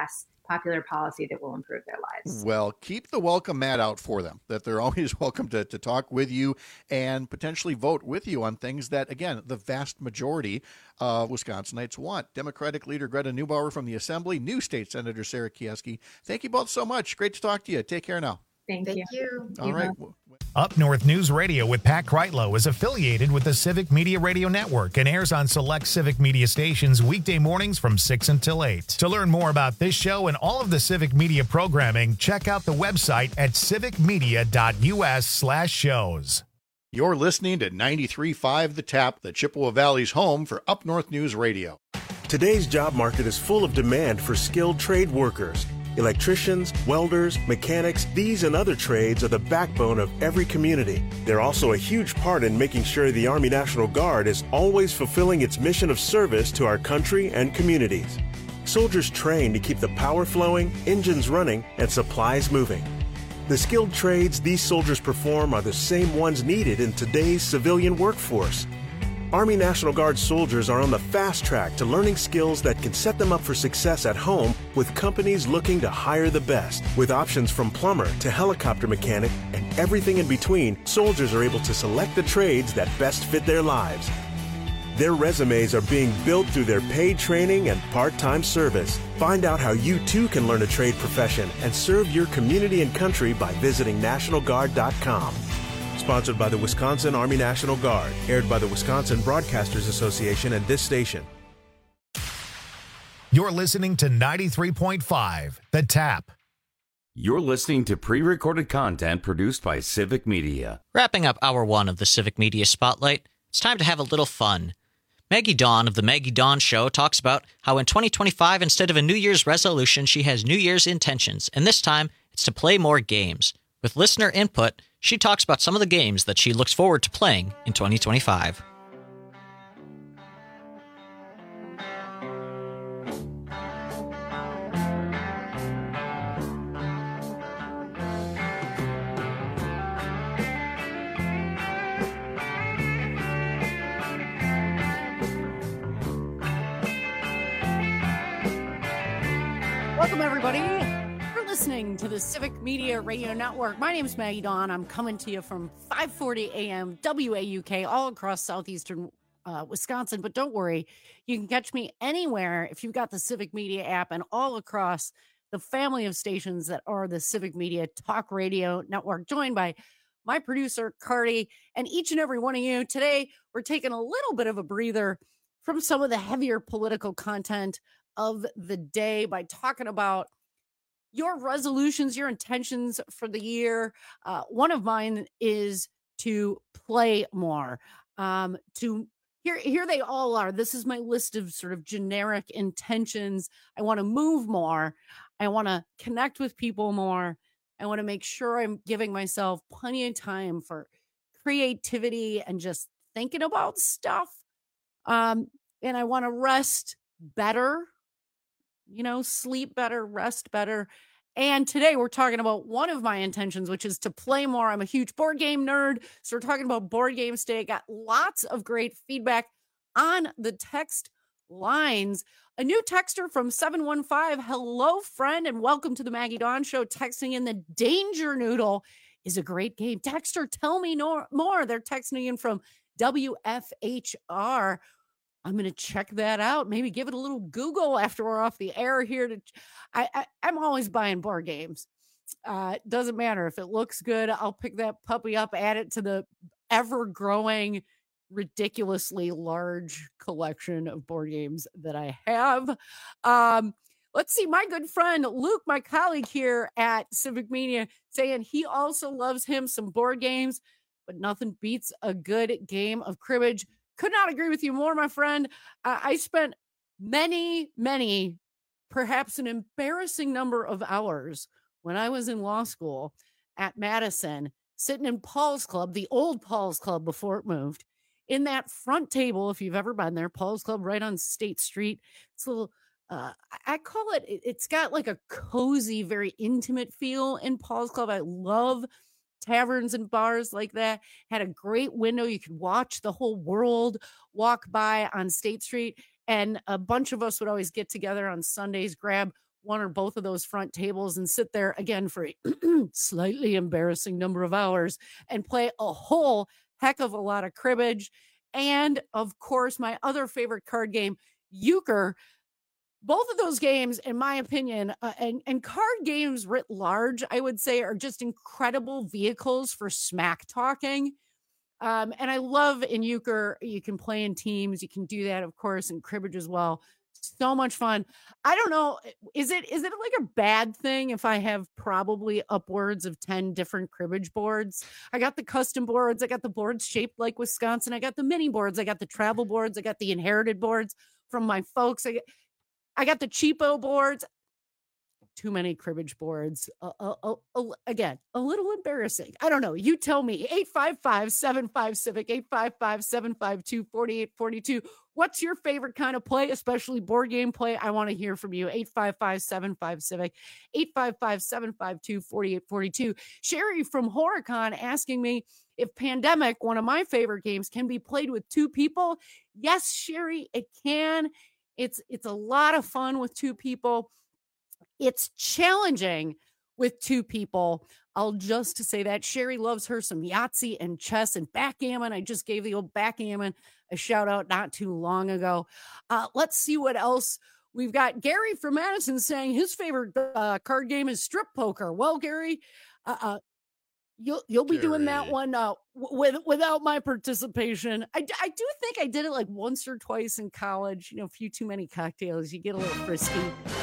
popular policy that will improve their lives. Well, keep the welcome mat out for them, that they're always welcome to, to talk with you and potentially vote with you on things that, again, the vast majority of Wisconsinites want. Democratic leader Greta Neubauer from the Assembly, new state Senator Sarah Kieski. Thank you both so much. Great to talk to you. Take care now. Thank, Thank you. you. All right. Up North News Radio with Pat Kreitlow is affiliated with the Civic Media Radio Network and airs on select Civic Media stations weekday mornings from six until eight. To learn more about this show and all of the Civic Media programming, check out the website at civicmedia.us slash shows. You're listening to ninety-three point five The Tap, the Chippewa Valley's home for Up North News Radio. Today's job market is full of demand for skilled trade workers. Electricians, welders, mechanics, these and other trades are the backbone of every community. They're also a huge part in making sure the Army National Guard is always fulfilling its mission of service to our country and communities. Soldiers train to keep the power flowing, engines running, and supplies moving. The skilled trades these soldiers perform are the same ones needed in today's civilian workforce. Army National Guard soldiers are on the fast track to learning skills that can set them up for success at home with companies looking to hire the best. With options from plumber to helicopter mechanic and everything in between, soldiers are able to select the trades that best fit their lives. Their resumes are being built through their paid training and part-time service. Find out how you too can learn a trade profession and serve your community and country by visiting national guard dot com. Sponsored by the Wisconsin Army National Guard. Aired by the Wisconsin Broadcasters Association and this station. You're listening to ninety-three point five The Tap. You're listening to pre-recorded content produced by Civic Media. Wrapping up hour one of the Civic Media Spotlight, it's time to have a little fun. Maggie Dawn of The Maggie Dawn Show talks about how in twenty twenty-five, instead of a New Year's resolution, she has New Year's intentions, and this time it's to play more games. With listener input, she talks about some of the games that she looks forward to playing in twenty twenty-five. Welcome, everybody. You're listening to the Civic Media Radio Network. My name is Maggie Dawn. I'm coming to you from five forty a.m. W A U K all across southeastern uh, Wisconsin. But don't worry, you can catch me anywhere if you've got the Civic Media app and all across the family of stations that are the Civic Media Talk Radio Network, joined by my producer, Cardi, and each and every one of you. Today, we're taking a little bit of a breather from some of the heavier political content of the day by talking about your resolutions, your intentions for the year. Uh, one of mine is to play more. Um, to here, here they all are. This is my list of sort of generic intentions. I want to move more. I want to connect with people more. I want to make sure I'm giving myself plenty of time for creativity and just thinking about stuff. Um, and I want to rest better. You know, sleep better, rest better. And today we're talking about one of my intentions, which is to play more. I'm a huge board game nerd. So we're talking about board games today. Got lots of great feedback on the text lines. A new texter from seven one five. Hello, friend, and welcome to the Maggie Dawn Show. Texting in the Danger Noodle is a great game. Texter, tell me no, more. They're texting in from W F H R. I'm going to check that out. Maybe give it a little Google after we're off the air here. To, I, I, I'm always buying board games. Uh, it doesn't matter. If it looks good, I'll pick that puppy up, add it to the ever-growing, ridiculously large collection of board games that I have. Um, let's see. My good friend Luke, my colleague here at Civic Media, saying he also loves him some board games, but nothing beats a good game of cribbage. Could not agree with you more, my friend. Uh, I spent many, many, perhaps an embarrassing number of hours when I was in law school at Madison, sitting in Paul's Club, the old Paul's Club before it moved, in that front table, if you've ever been there, Paul's Club right on State Street. It's a little, uh, I call it, it's got like a cozy, very intimate feel in Paul's Club. I love taverns and bars like that. Had a great window. You could watch the whole world walk by on State Street. And a bunch of us would always get together on Sundays, grab one or both of those front tables and sit there again for a slightly embarrassing number of hours and play a whole heck of a lot of cribbage. And of course, my other favorite card game, Euchre. Both of those games, in my opinion, uh, and, and card games writ large, I would say, are just incredible vehicles for smack talking. Um, and I love in Euchre, you can play in teams. You can do that, of course, in cribbage as well. So much fun. I don't know. Is it is it like a bad thing if I have probably upwards of ten different cribbage boards? I got the custom boards. I got the boards shaped like Wisconsin. I got the mini boards. I got the travel boards. I got the inherited boards from my folks. I get, I got the cheapo boards. Too many cribbage boards. Uh, uh, uh, uh, again, a little embarrassing. I don't know. You tell me. eight five five, seven five, Civic, eight five five, seven five two, four eight four two. What's your favorite kind of play, especially board game play? I want to hear from you. eight five five, seven five, Civic, eight five five, seven five two, four eight four two. Sherry from Horicon asking me if Pandemic, one of my favorite games, can be played with two people. Yes, Sherry, it can. It's it's a lot of fun with two people. It's challenging with two people. I'll just say that Sherry loves her some Yahtzee and chess and backgammon. I just gave the old backgammon a shout out not too long ago. Uh, let's see what else we've got. Gary from Madison saying his favorite uh, card game is strip poker. Well, Gary, uh, uh, you'll you'll be Gary. doing that one uh, with without my participation. I, I do think I did it like once or twice in college. You know, a few too many cocktails, you get a little frisky.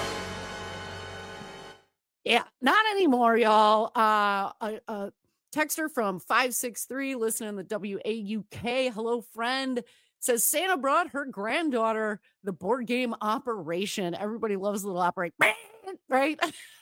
Yeah, not anymore, y'all. Uh, a, a texter from five six three, listening to W A U K. Hello, friend. Says Santa brought her granddaughter the board game Operation. Everybody loves a little Operation, right?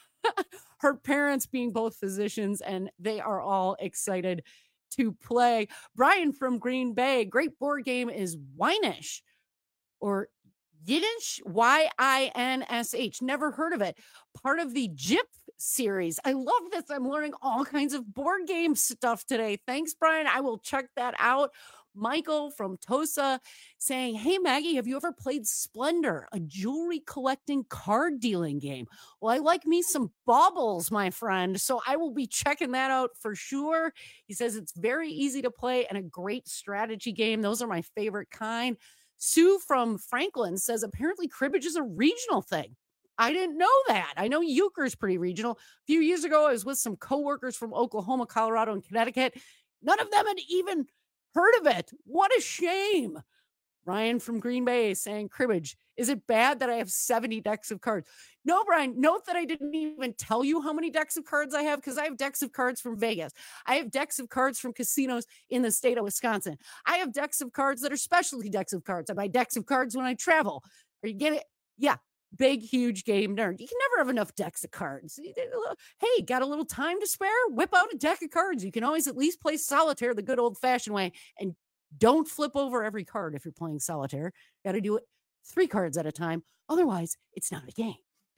Her parents being both physicians, and they are all excited to play. Brian from Green Bay. Great board game is Winsh or Yiddish, Y I N S H. Never heard of it. Part of the J I P series. I love this. I'm learning all kinds of board game stuff today. Thanks, Brian. I will check that out. Michael from Tosa saying, hey, Maggie, have you ever played Splendor, a jewelry collecting card dealing game? Well, I like me some baubles, my friend, so I will be checking that out for sure. He says it's very easy to play and a great strategy game. Those are my favorite kind. Sue from Franklin says apparently cribbage is a regional thing. I didn't know that. I know Euchre is pretty regional. A few years ago, I was with some coworkers from Oklahoma, Colorado, and Connecticut. None of them had even heard of it. What a shame. Ryan from Green Bay saying cribbage. Is it bad that I have seventy decks of cards? No, Brian, note that I didn't even tell you how many decks of cards I have because I have decks of cards from Vegas. I have decks of cards from casinos in the state of Wisconsin. I have decks of cards that are specialty decks of cards. I buy decks of cards when I travel. Are you getting it? Yeah. Big, huge game nerd. You can never have enough decks of cards. Hey, got a little time to spare? Whip out a deck of cards. You can always at least play solitaire the good old-fashioned way. And don't flip over every card if you're playing solitaire. Got to do it three cards at a time. Otherwise, it's not a game.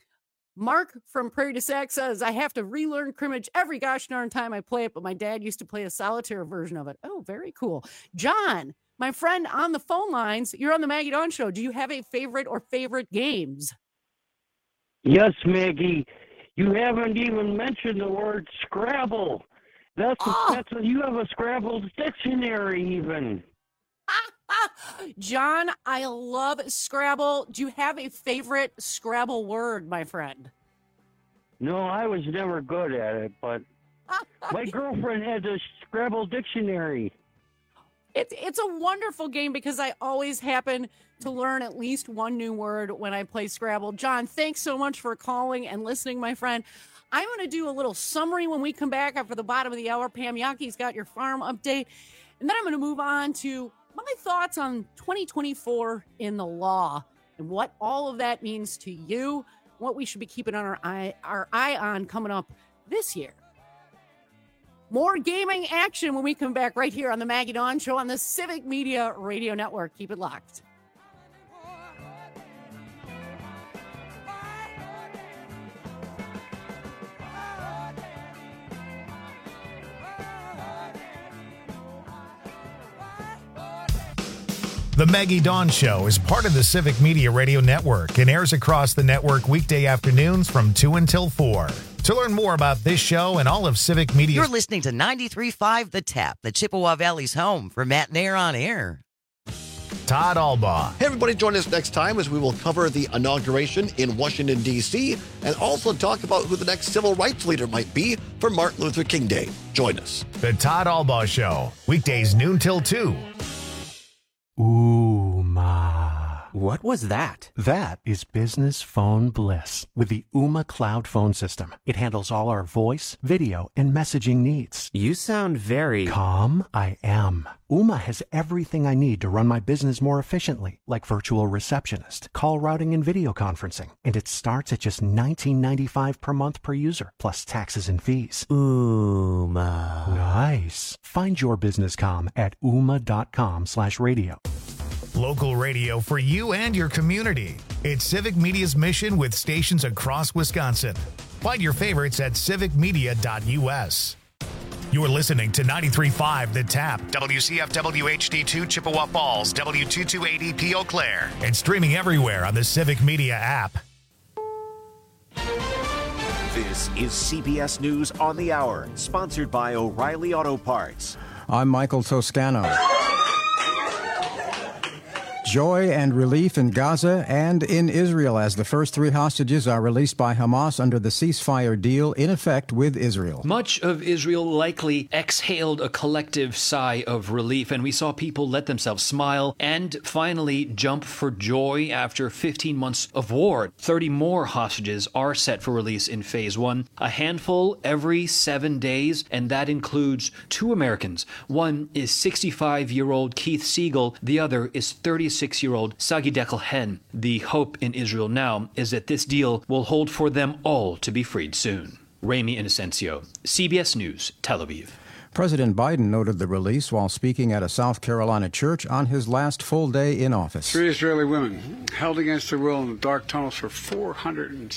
Mark from Prairie du Sac says, I have to relearn cribbage every gosh darn time I play it, but my dad used to play a solitaire version of it. Oh, very cool. John, my friend on the phone lines, you're on the Maggie Dawn Show. Do you have a favorite or favorite games? Yes, Maggie. You haven't even mentioned the word Scrabble. That's, oh. a, that's a, you have a Scrabble dictionary even. John, I love Scrabble. Do you have a favorite Scrabble word, my friend? No, I was never good at it, but my girlfriend had a Scrabble dictionary. It's it's a wonderful game because I always happen to learn at least one new word when I play Scrabble. John, thanks so much for calling and listening, my friend. I'm going to do a little summary when we come back after the bottom of the hour. Pam Yaki's got your farm update. And then I'm going to move on to my thoughts on twenty twenty-four in the law and what all of that means to you, what we should be keeping on our eye, our eye on coming up this year. More gaming action when we come back right here on the Maggie Dawn Show on the Civic Media Radio Network. Keep it locked. The Maggie Dawn Show is part of the Civic Media Radio Network and airs across the network weekday afternoons from two until four. To learn more about this show and all of Civic Media... You're listening to ninety-three point five The Tap, the Chippewa Valley's home for Matt and Air on Air. Todd Albaugh. Hey, everybody, join us next time as we will cover the inauguration in Washington, D C, and also talk about who the next civil rights leader might be for Martin Luther King Day. Join us. The Todd Albaugh Show, weekdays noon till two. Ooma. What was that? That is business phone bliss with the Ooma Cloud Phone System. It handles all our voice, video, and messaging needs. You sound very... Calm, I am. Ooma has everything I need to run my business more efficiently, like virtual receptionist, call routing, and video conferencing. And it starts at just nineteen ninety-five per month per user, plus taxes and fees. Ooma. Nice. Find your business comm at ooma.com slash radio. Local radio for you and your community. It's Civic Media's mission with stations across Wisconsin. Find your favorites at civic media dot u s. You're listening to ninety-three point five The Tap, W C F W H D two Chippewa Falls, W two two eight E P Eau Claire, and streaming everywhere on the Civic Media app. This is C B S News on the Hour, sponsored by O'Reilly Auto Parts. I'm Michael Toscano. Joy and relief in Gaza and in Israel as the first three hostages are released by Hamas under the ceasefire deal in effect with Israel. Much of Israel likely exhaled a collective sigh of relief, and we saw people let themselves smile and finally jump for joy after fifteen months of war. thirty more hostages are set for release in phase one, a handful every seven days, and that includes two Americans. One is sixty-five-year-old Keith Siegel, the other is thirty-six-year-old Sagi Dekel Hen. The hope in Israel now is that this deal will hold for them all to be freed soon. Ramy Inocencio, C B S News, Tel Aviv. President Biden noted the release while speaking at a South Carolina church on his last full day in office. Three Israeli women held against their will in the dark tunnels for four hundred